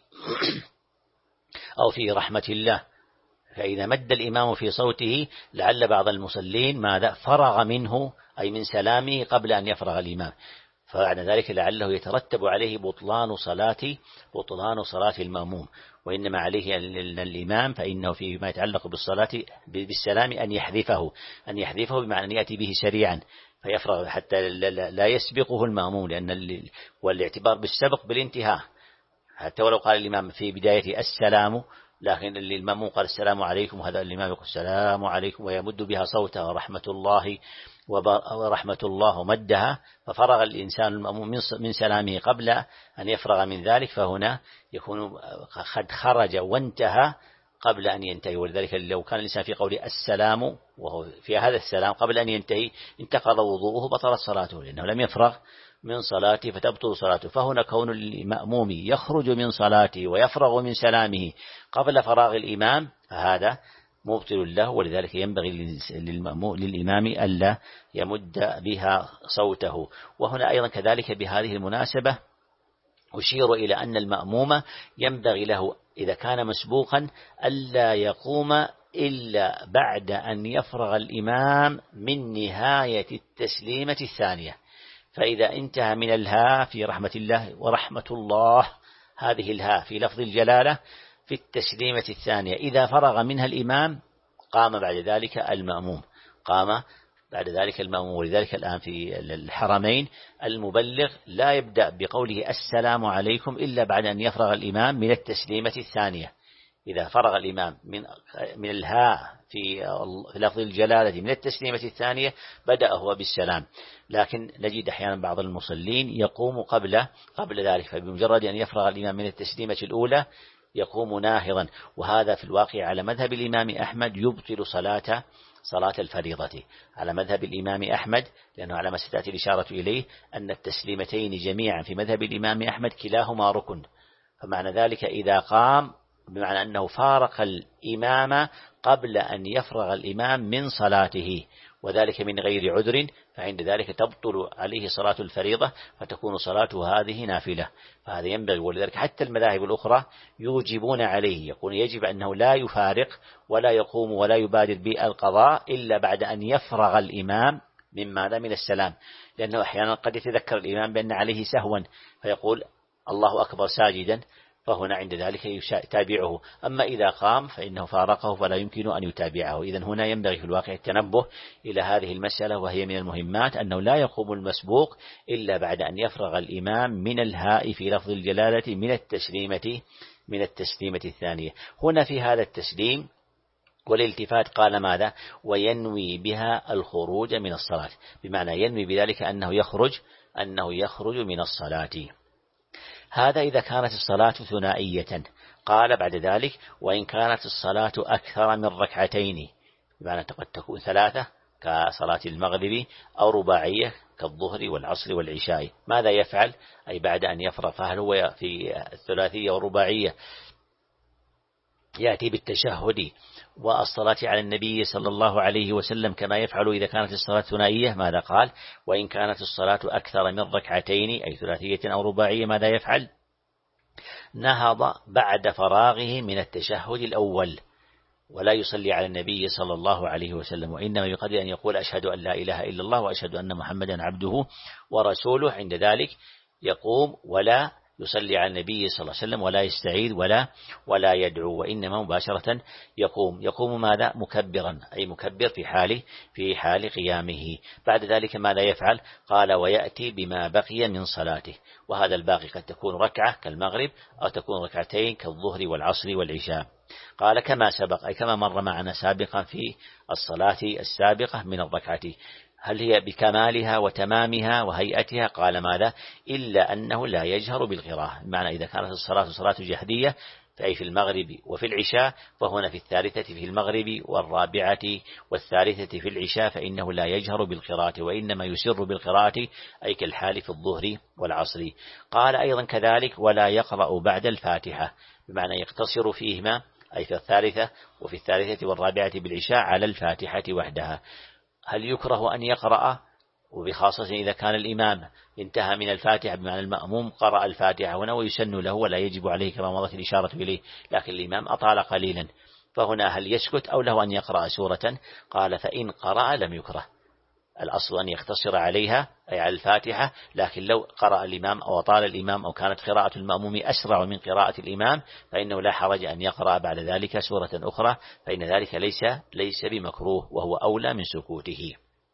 أو في رحمة الله، فإذا مد الإمام في صوته لعل بعض المصلين ماذا؟ فرغ منه أي من سلامه قبل أن يفرغ الإمام، فبعد ذلك لعله يترتب عليه بطلان صلاة بطلان صلاة المأموم، وإنما عليه الإمام فإنه فيما يتعلق بالصلاة بالسلام أن يحذفه أن يحذفه بمعنى أن يأتي به سريعا فيفرغ حتى لا يسبقه المأموم، لأن والاعتبار بالسبق بالانتهاء، حتى ولو قال الإمام في بداية السلام، لكن المأموم قال السلام عليكم، هذا الإمام يقول السلام عليكم ويمد بها صوته ورحمة الله ورحمة الله مدها، ففرغ الإنسان المأموم من سلامه قبل أن يفرغ من ذلك، فهنا يكون قد خرج وانتهى قبل أن ينتهي، ولذلك لو كان الإنسان في قوله السلام وهو في هذا السلام قبل أن ينتهي انتقض وضوءه بطلت صلاته، لأنه لم يفرغ من صلاته فتبطل صلاته، فهنا كون المأموم يخرج من صلاته ويفرغ من سلامه قبل فراغ الإمام فهذا مبطل له، ولذلك ينبغي للإمام ألا يمد بها صوته. وهنا أيضا كذلك بهذه المناسبة أشير إلى أن المأموم ينبغي له إذا كان مسبوقا ألا يقوم إلا بعد أن يفرغ الإمام من نهاية التسليمة الثانية، فإذا انتهى من الها في رحمة الله ورحمة الله، هذه الها في لفظ الجلالة في التسليمة الثانية، إذا فرغ منها الإمام قام بعد ذلك المأموم قام بعد ذلك المأموم ولذلك الآن في الحرمين المبلغ لا يبدأ بقوله السلام عليكم إلا بعد أن يفرغ الإمام من التسليمة الثانية، إذا فرغ الإمام من من الهاء في لفظ الجلالة من التسليمة الثانية بدأ هو بالسلام، لكن نجد أحيانا بعض المصلين يقوم قبل قبل ذلك، فبمجرد أن يفرغ الإمام من التسليمة الأولى يقوم ناهضا، وهذا في الواقع على مذهب الإمام أحمد يبطل صلاة صلاة الفريضة، على مذهب الإمام أحمد، لأنه على ما ستأتي الإشارة إليه أن التسليمتين جميعا في مذهب الإمام أحمد كلاهما ركن، فمعنى ذلك إذا قام بمعنى أنه فارق الإمام قبل أن يفرغ الإمام من صلاته، وذلك من غير عذر، فعند ذلك تبطل عليه صلاة الفريضة فتكون صلاته هذه نافلة، فهذا ينبغي. ولذلك حتى المذاهب الأخرى يوجبون عليه، يقول يجب أنه لا يفارق ولا يقوم ولا يبادر بالقضاء إلا بعد أن يفرغ الإمام من ماذا؟ من السلام، لأنه أحيانا قد يتذكر الإمام بأن عليه سهوا فيقول الله أكبر ساجدا، فهنا عند ذلك يتابعه. أما إذا قام فإنه فارقه فلا يمكن أن يتابعه. إذن هنا ينبغي في الواقع التنبه إلى هذه المسألة، وهي من المهمات أنه لا يقوم المسبوق إلا بعد أن يفرغ الإمام من الهاء في لفظ الجلالة من التسليمة من التسليمة الثانية. هنا في هذا التسليم والالتفات قال ماذا؟ وينوي بها الخروج من الصلاة، بمعنى ينوي بذلك أنه يخرج أنه يخرج من الصلاة. هذا إذا كانت الصلاة ثنائية. قال بعد ذلك وإن كانت الصلاة أكثر من ركعتين، بمعنى قد تكون ثلاثة كصلاة المغرب، أو رباعية كالظهر والعصر والعشاء، ماذا يفعل؟ أي بعد أن يفرغ، فهل هو في الثلاثية والرباعية يأتي بالتشهد والصلاة على النبي صلى الله عليه وسلم كما يفعل إذا كانت الصلاة ثنائية؟ ماذا قال؟ وإن كانت الصلاة أكثر من ركعتين أي ثلاثية أو رباعية ماذا يفعل؟ نهض بعد فراغه من التشهد الأول، ولا يصلي على النبي صلى الله عليه وسلم، وإنما يقدر أن يقول أشهد أن لا إله إلا الله وأشهد أن محمدا عبده ورسوله، عند ذلك يقوم ولا يصلي على النبي صلى الله عليه وسلم ولا يستعيذ ولا ولا يدعو، وإنما مباشرة يقوم. يقوم ماذا؟ مكبرا، أي مكبر في حال في حال قيامه. بعد ذلك ماذا يفعل؟ قال ويأتي بما بقي من صلاته، وهذا الباقي قد تكون ركعة كالمغرب أو تكون ركعتين كالظهر والعصر والعشاء. قال كما سبق، أي كما مر معنا سابقا في الصلاة السابقة من الركعة. هل هي بكمالها وتمامها وهيئتها؟ قال ماذا؟ إلا أنه لا يجهر بالقراءة، بمعنى إذا كانت الصلاة صلاة جهدية فأي في المغرب وفي العشاء، فهنا في الثالثة في المغرب والرابعة والثالثة في العشاء فإنه لا يجهر بالقراءة، وإنما يسر بالقراءة، أي كالحال في الظهر والعصر. قال أيضا كذلك ولا يقرأ بعد الفاتحة، بمعنى يقتصر فيهما، أي في الثالثة وفي الثالثة والرابعة بالعشاء على الفاتحة وحدها. هل يكره أن يقرأ؟ وبخاصة إذا كان الإمام انتهى من الفاتحة، بمعنى المأموم قرأ الفاتحة هنا ويسن له ولا يجب عليه كما مضت الإشارة إليه، لكن الإمام أطال قليلا، فهنا هل يسكت أو له أن يقرأ سورة؟ قال فإن قرأ لم يكره، الأصل أن يقتصر عليها أي على الفاتحة، لكن لو قرأ الإمام أو طال الإمام أو كانت قراءة المأموم أسرع من قراءة الإمام فإنه لا حرج أن يقرأ بعد ذلك سورة أخرى، فإن ذلك ليس ليس بمكروه، وهو أولى من سكوته.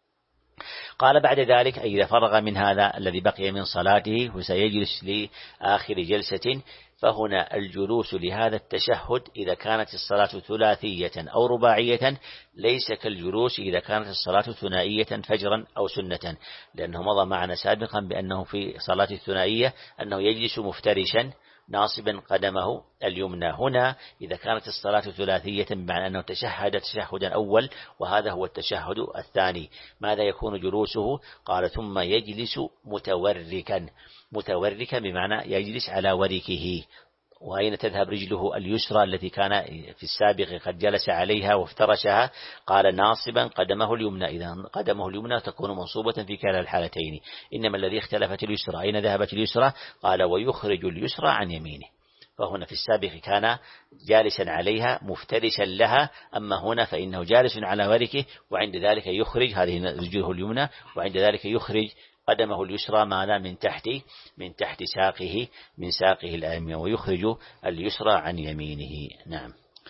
قال بعد ذلك أي إذا فرغ من هذا الذي بقي من صلاته وسيجلس لآخر جلسة، فهنا الجلوس لهذا التشهد إذا كانت الصلاة ثلاثية أو رباعية ليس كالجلوس إذا كانت الصلاة ثنائية فجرا أو سنة، لأنه مضى معنا سابقا بأنه في صلاة الثنائية أنه يجلس مفترشا ناصبا قدمه اليمنى. هنا إذا كانت الصلاة ثلاثية بمعنى أنه تشهد تشهدا أول وهذا هو التشهد الثاني، ماذا يكون جلوسه؟ قال ثم يجلس متوركا، متوركا بمعنى يجلس على وركه. وأين تذهب رجله اليسرى التي كان في السابق قد جلس عليها وافترشها؟ قال ناصبا قدمه اليمنى، إذا قدمه اليمنى تكون منصوبة في كلا الحالتين، إنما الذي اختلفت اليسرى أين ذهبت اليسرى؟ قال ويخرج اليسرى عن يمينه، فهنا في السابق كان جالسا عليها مفترشا لها، أما هنا فإنه جالس على وركه، وعند ذلك يخرج هذه رجله اليمنى، وعند ذلك يخرج قدمه اليسرى ماذا؟ من تحت من تحت ساقه من ساقه الأيمن، ويخرج اليسرى عن يمينه. نعم.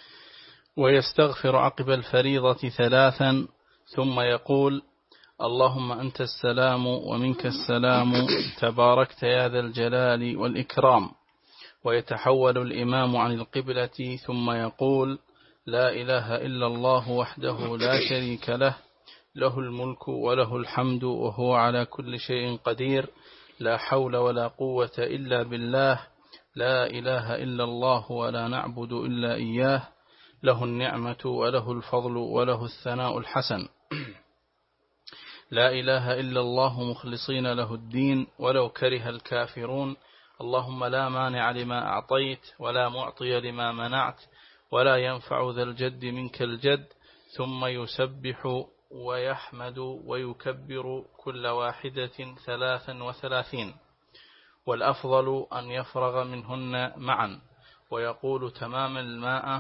ويستغفر عقب الفريضة ثلاثا ثم يقول اللهم أنت السلام ومنك السلام تباركت يا ذا الجلال والإكرام، ويتحول الإمام عن القبلة ثم يقول: لا إله إلا الله وحده لا شريك له، له الملك وله الحمد وهو على كل شيء قدير، لا حول ولا قوة إلا بالله، لا إله إلا الله ولا نعبد إلا إياه، له النعمة وله الفضل وله الثناء الحسن، لا إله إلا الله مخلصين له الدين ولو كره الكافرون، اللهم لا مانع لما أعطيت ولا معطي لما منعت ولا ينفع ذا الجد منك الجد. ثم يسبح ويحمد ويكبر كل واحدة ثلاثا وثلاثين، والأفضل أن يفرغ منهن معا، ويقول تمام الماء: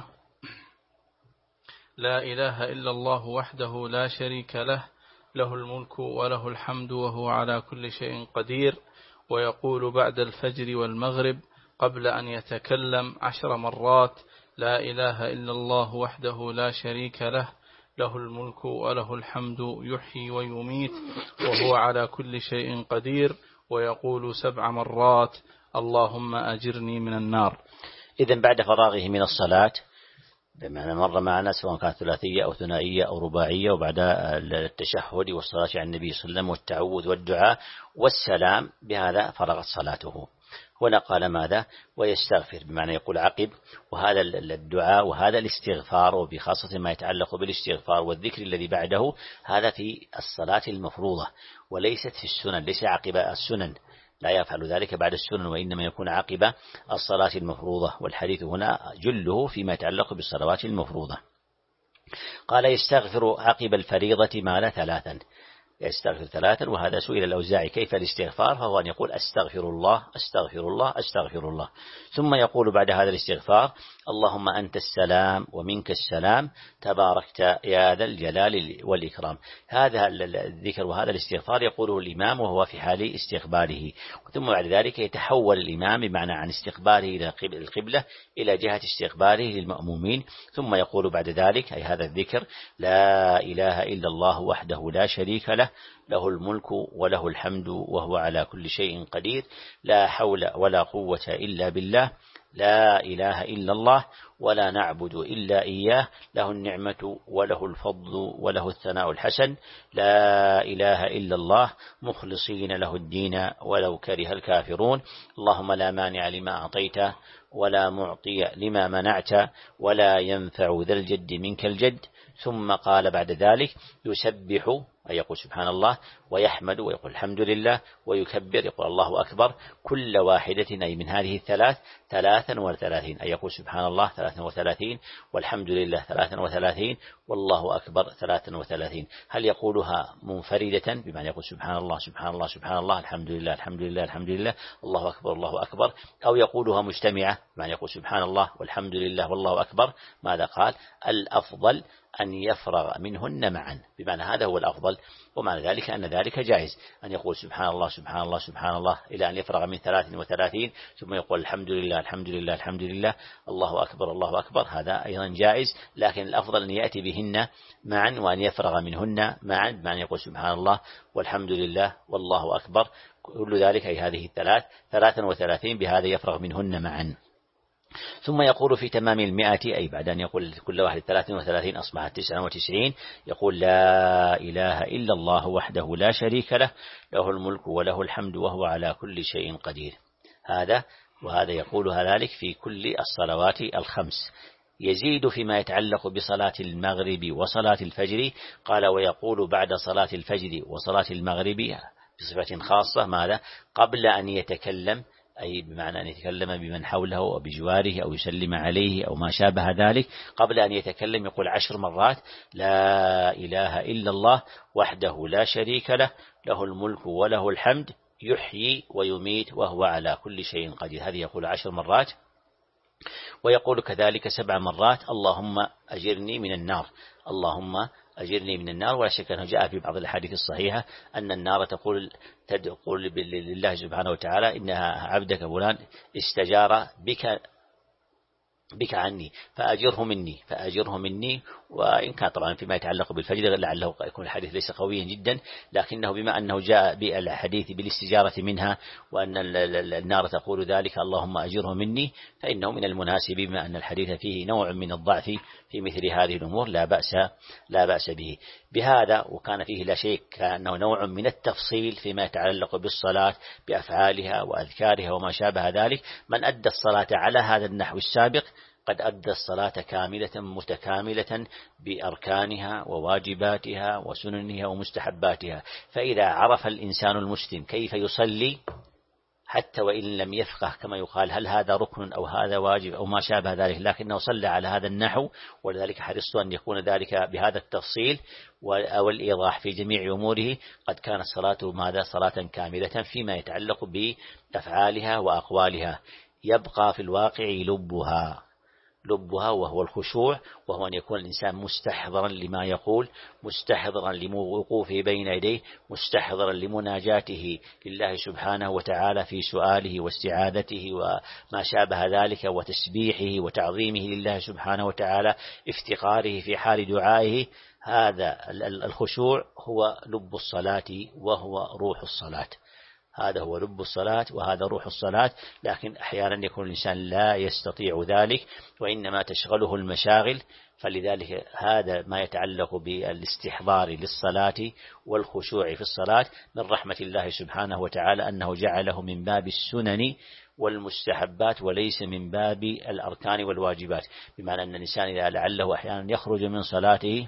لا إله إلا الله وحده لا شريك له، له الملك وله الحمد وهو على كل شيء قدير. ويقول بعد الفجر والمغرب قبل أن يتكلم عشر مرات: لا إله إلا الله وحده لا شريك له، له الملك وله الحمد يحيي ويميت وهو على كل شيء قدير. ويقول سبع مرات: اللهم أجرني من النار. إذن بعد فراغه من الصلاة، بمعنى مر معنا سواء كانت ثلاثية أو ثنائية أو رباعية، وبعد التشهد والصلاة على النبي صلى الله عليه وسلم والتعوذ والدعاء والسلام، بهذا فرغت صلاته. هنا قال ماذا؟ ويستغفر، بمعنى يقول عقب، وهذا الدعاء وهذا الاستغفار، وبخاصة ما يتعلق بالاستغفار والذكر الذي بعده، هذا في الصلاة المفروضة وليست في السنن، ليس عقب السنن، لا يفعل ذلك بعد السنن، وإنما يكون عقب الصلاة المفروضة، والحديث هنا جله فيما يتعلق بالصلوات المفروضة. قال يستغفر عقب الفريضة ماذا؟ ثلاثا، يستغفر ثلاثا. وهذا سئل الأوزاعي كيف الاستغفار، فهو أن يقول أستغفر الله أستغفر الله أستغفر الله، ثم يقول بعد هذا الاستغفار: اللهم أنت السلام ومنك السلام تباركت يا ذا الجلال والإكرام. هذا الذكر وهذا الاستغفار يقوله الإمام وهو في حال استقباله، ثم بعد ذلك يتحول الإمام بمعنى عن استقباله إلى القبلة إلى جهة استقباله للمأمومين، ثم يقول بعد ذلك أي هذا الذكر: لا إله إلا الله وحده لا شريك له، له الملك وله الحمد وهو على كل شيء قدير، لا حول ولا قوة إلا بالله، لا إله إلا الله ولا نعبد إلا إياه، له النعمة وله الفضل وله الثناء الحسن، لا إله إلا الله مخلصين له الدين ولو كره الكافرون، اللهم لا مانع لما أعطيت ولا معطي لما منعت ولا ينفع ذا الجد منك الجد. ثم قال بعد ذلك: يسبح، أي يقول سبحان الله، ويحمد ويقول الحمد لله، ويكبر يقول الله أكبر، كل واحدة أي من هذه الثلاث ثلاثا وثلاثين، أي يقول سبحان الله ثلاثا وثلاثين، والحمد لله ثلاثا وثلاثين، والله أكبر ثلاثا وثلاثين. هل يقولها منفردة بمعنى يقول سبحان الله سبحان الله سبحان الله الحمد لله الحمد لله الحمد لله الله أكبر الله أكبر، أو يقولها مجتمعة بمعنى يقول سبحان الله والحمد لله والله أكبر؟ ماذا قال؟ الأفضل أن يفرغ منهن معا، بمعنى هذا هو الأفضل، ومعنى ذلك أن ذلك جائز، أن يقول سبحان الله سبحان الله سبحان الله إلى أن يفرغ من ثلاث وثلاثين، ثم يقول الحمد لله الحمد لله الحمد لله الله أكبر الله أكبر، هذا أيضا جائز، لكن الأفضل أن يأتي بهن معا وأن يفرغ منهن معا، بمعنى يقول سبحان الله والحمد لله والله أكبر، كل ذلك أي هذه الثلاث ثلاثا وثلاثين، بهذا يفرغ منهن معا. ثم يقول في تمام المئة، أي بعد أن يقول كل واحد ثلاثين وثلاثين أصبحت تسعة وتسعين، يقول: لا إله إلا الله وحده لا شريك له، له الملك وله الحمد وهو على كل شيء قدير. هذا وهذا يقولها ذلك في كل الصلوات الخمس. يزيد فيما يتعلق بصلاة المغرب وصلاة الفجر، قال: ويقول بعد صلاة الفجر وصلاة المغرب بصفة خاصة ماذا؟ قبل أن يتكلم، أي بمعنى أن يتكلم بمن حوله أو بجواره أو يسلم عليه أو ما شابه ذلك، قبل أن يتكلم يقول عشر مرات: لا إله إلا الله وحده لا شريك له، له الملك وله الحمد يحيي ويميت وهو على كل شيء قدير. هذه يقول عشر مرات. ويقول كذلك سبع مرات: اللهم أجرني من النار، اللهم أجرني من النار. ولا شك أنه جاء في بعض الأحاديث الصحيحة أن النار تقول تقول لله سبحانه وتعالى: إنها عبدك فلان استجار بك بك عني فأجره مني فأجره مني. وإن كان طبعا فيما يتعلق بالفجر لعله يكون الحديث ليس قويا جدا، لكنه بما أنه جاء بالحديث بالاستجارة منها وأن النار تقول ذلك اللهم أجره مني، فإنه من المناسب بما أن الحديث فيه نوع من الضعف في مثل هذه الأمور لا بأس لا بأس به بهذا. وكان فيه لا شيء كأنه نوع من التفصيل فيما يتعلق بالصلاة بأفعالها وأذكارها وما شابه ذلك. من أدى الصلاة على هذا النحو السابق قد أدى الصلاة كاملة متكاملة بأركانها وواجباتها وسننها ومستحباتها. فإذا عرف الإنسان المسلم كيف يصلي حتى وإن لم يفقه كما يقال هل هذا ركن أو هذا واجب أو ما شابه ذلك، لكنه صلى على هذا النحو، ولذلك حرصت أن يكون ذلك بهذا التفصيل والإيضاح في جميع أموره، قد كانت صلاته ماذا صلاة كاملة فيما يتعلق بأفعالها وأقوالها. يبقى في الواقع لبها لبها وهو الخشوع، وهو أن يكون الإنسان مستحضرا لما يقول، مستحضرا لوقوفه بين يديه، مستحضرا لمناجاته لله سبحانه وتعالى في سؤاله واستعاذته وما شابه ذلك، وتسبيحه وتعظيمه لله سبحانه وتعالى، افتقاره في حال دعائه. هذا الخشوع هو لب الصلاة وهو روح الصلاة. هذا هو لب الصلاة وهذا روح الصلاة. لكن أحيانا يكون الإنسان لا يستطيع ذلك وإنما تشغله المشاغل، فلذلك هذا ما يتعلق بالاستحضار للصلاة والخشوع في الصلاة من رحمة الله سبحانه وتعالى أنه جعله من باب السنن والمستحبات وليس من باب الأركان والواجبات، بمعنى أن الإنسان إذا لعله أحيانا يخرج من صلاته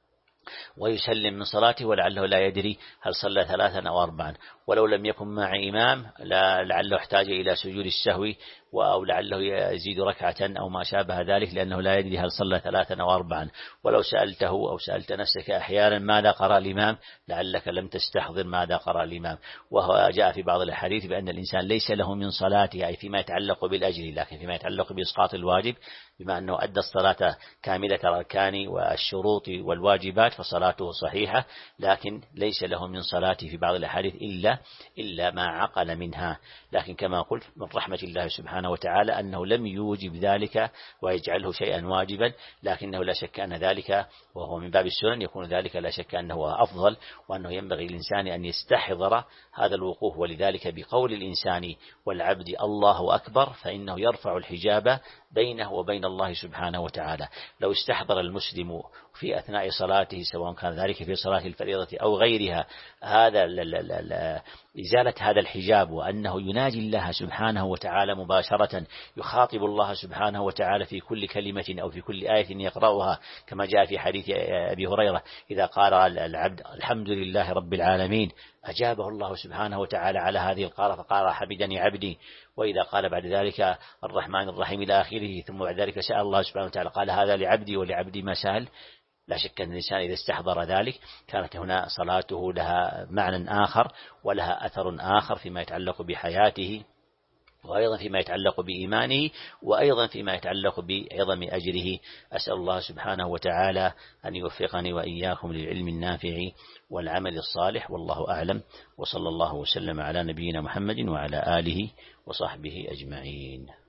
ويسلم من صلاته ولعله لا يدري هل صلى ثلاثا أو أربعا، ولو لم يكن مع إمام لعله احتاج إلى سجود السهو أو لعله يزيد ركعة أو ما شابه ذلك لأنه لا يدري هل صلى ثلاثا أو أربعا. ولو سألته أو سألت نفسك أحيانا ماذا قرأ الإمام لعلك لم تستحضر ماذا قرأ الإمام. وهو جاء في بعض الحديث بأن الإنسان ليس له من صلاته أي فيما يتعلق بالأجر، لكن فيما يتعلق بإسقاط الواجب بما أنه أدى الصلاة كاملة الأركان والشروط والواجبات فصلاته صحيحة، لكن ليس له من صلاته في بعض الحديث إلا إلا ما عقل منها. لكن كما قلت من رحمة الله سبحانه وتعالى أنه لم يوجب ذلك ويجعله شيئا واجبا، لكنه لا شك أن ذلك وهو من باب السنن يكون ذلك لا شك أنه أفضل، وأنه ينبغي للإنسان أن يستحضر هذا الوقوف. ولذلك بقول الإنسان والعبد الله أكبر فإنه يرفع الحجاب بينه وبين الله سبحانه وتعالى. لو استحضر المسلم في أثناء صلاته سواء كان ذلك في صلاة الفريضة أو غيرها هذا إزالة هذا الحجاب وأنه يناجي الله سبحانه وتعالى مباشرة، يخاطب الله سبحانه وتعالى في كل كلمة أو في كل آية يقرأها، كما جاء في حديث أبي هريرة إذا قال العبد الحمد لله رب العالمين أجابه الله سبحانه وتعالى على هذه القارة فقال حمدني عبدي. وإذا قال بعد ذلك الرحمن الرحيم إلى آخره ثم بعد ذلك سأل الله سبحانه وتعالى قال هذا لعبدي ولعبدي ما سأل. لا شك أن الإنسان إذا استحضر ذلك كانت هنا صلاته لها معنى آخر ولها أثر آخر فيما يتعلق بحياته، وأيضا فيما يتعلق بإيمانه، وأيضا فيما يتعلق بعظم أجره. أسأل الله سبحانه وتعالى أن يوفقني وإياكم للعلم النافع والعمل الصالح، والله أعلم، وصلى الله وسلم على نبينا محمد وعلى آله وصحبه أجمعين.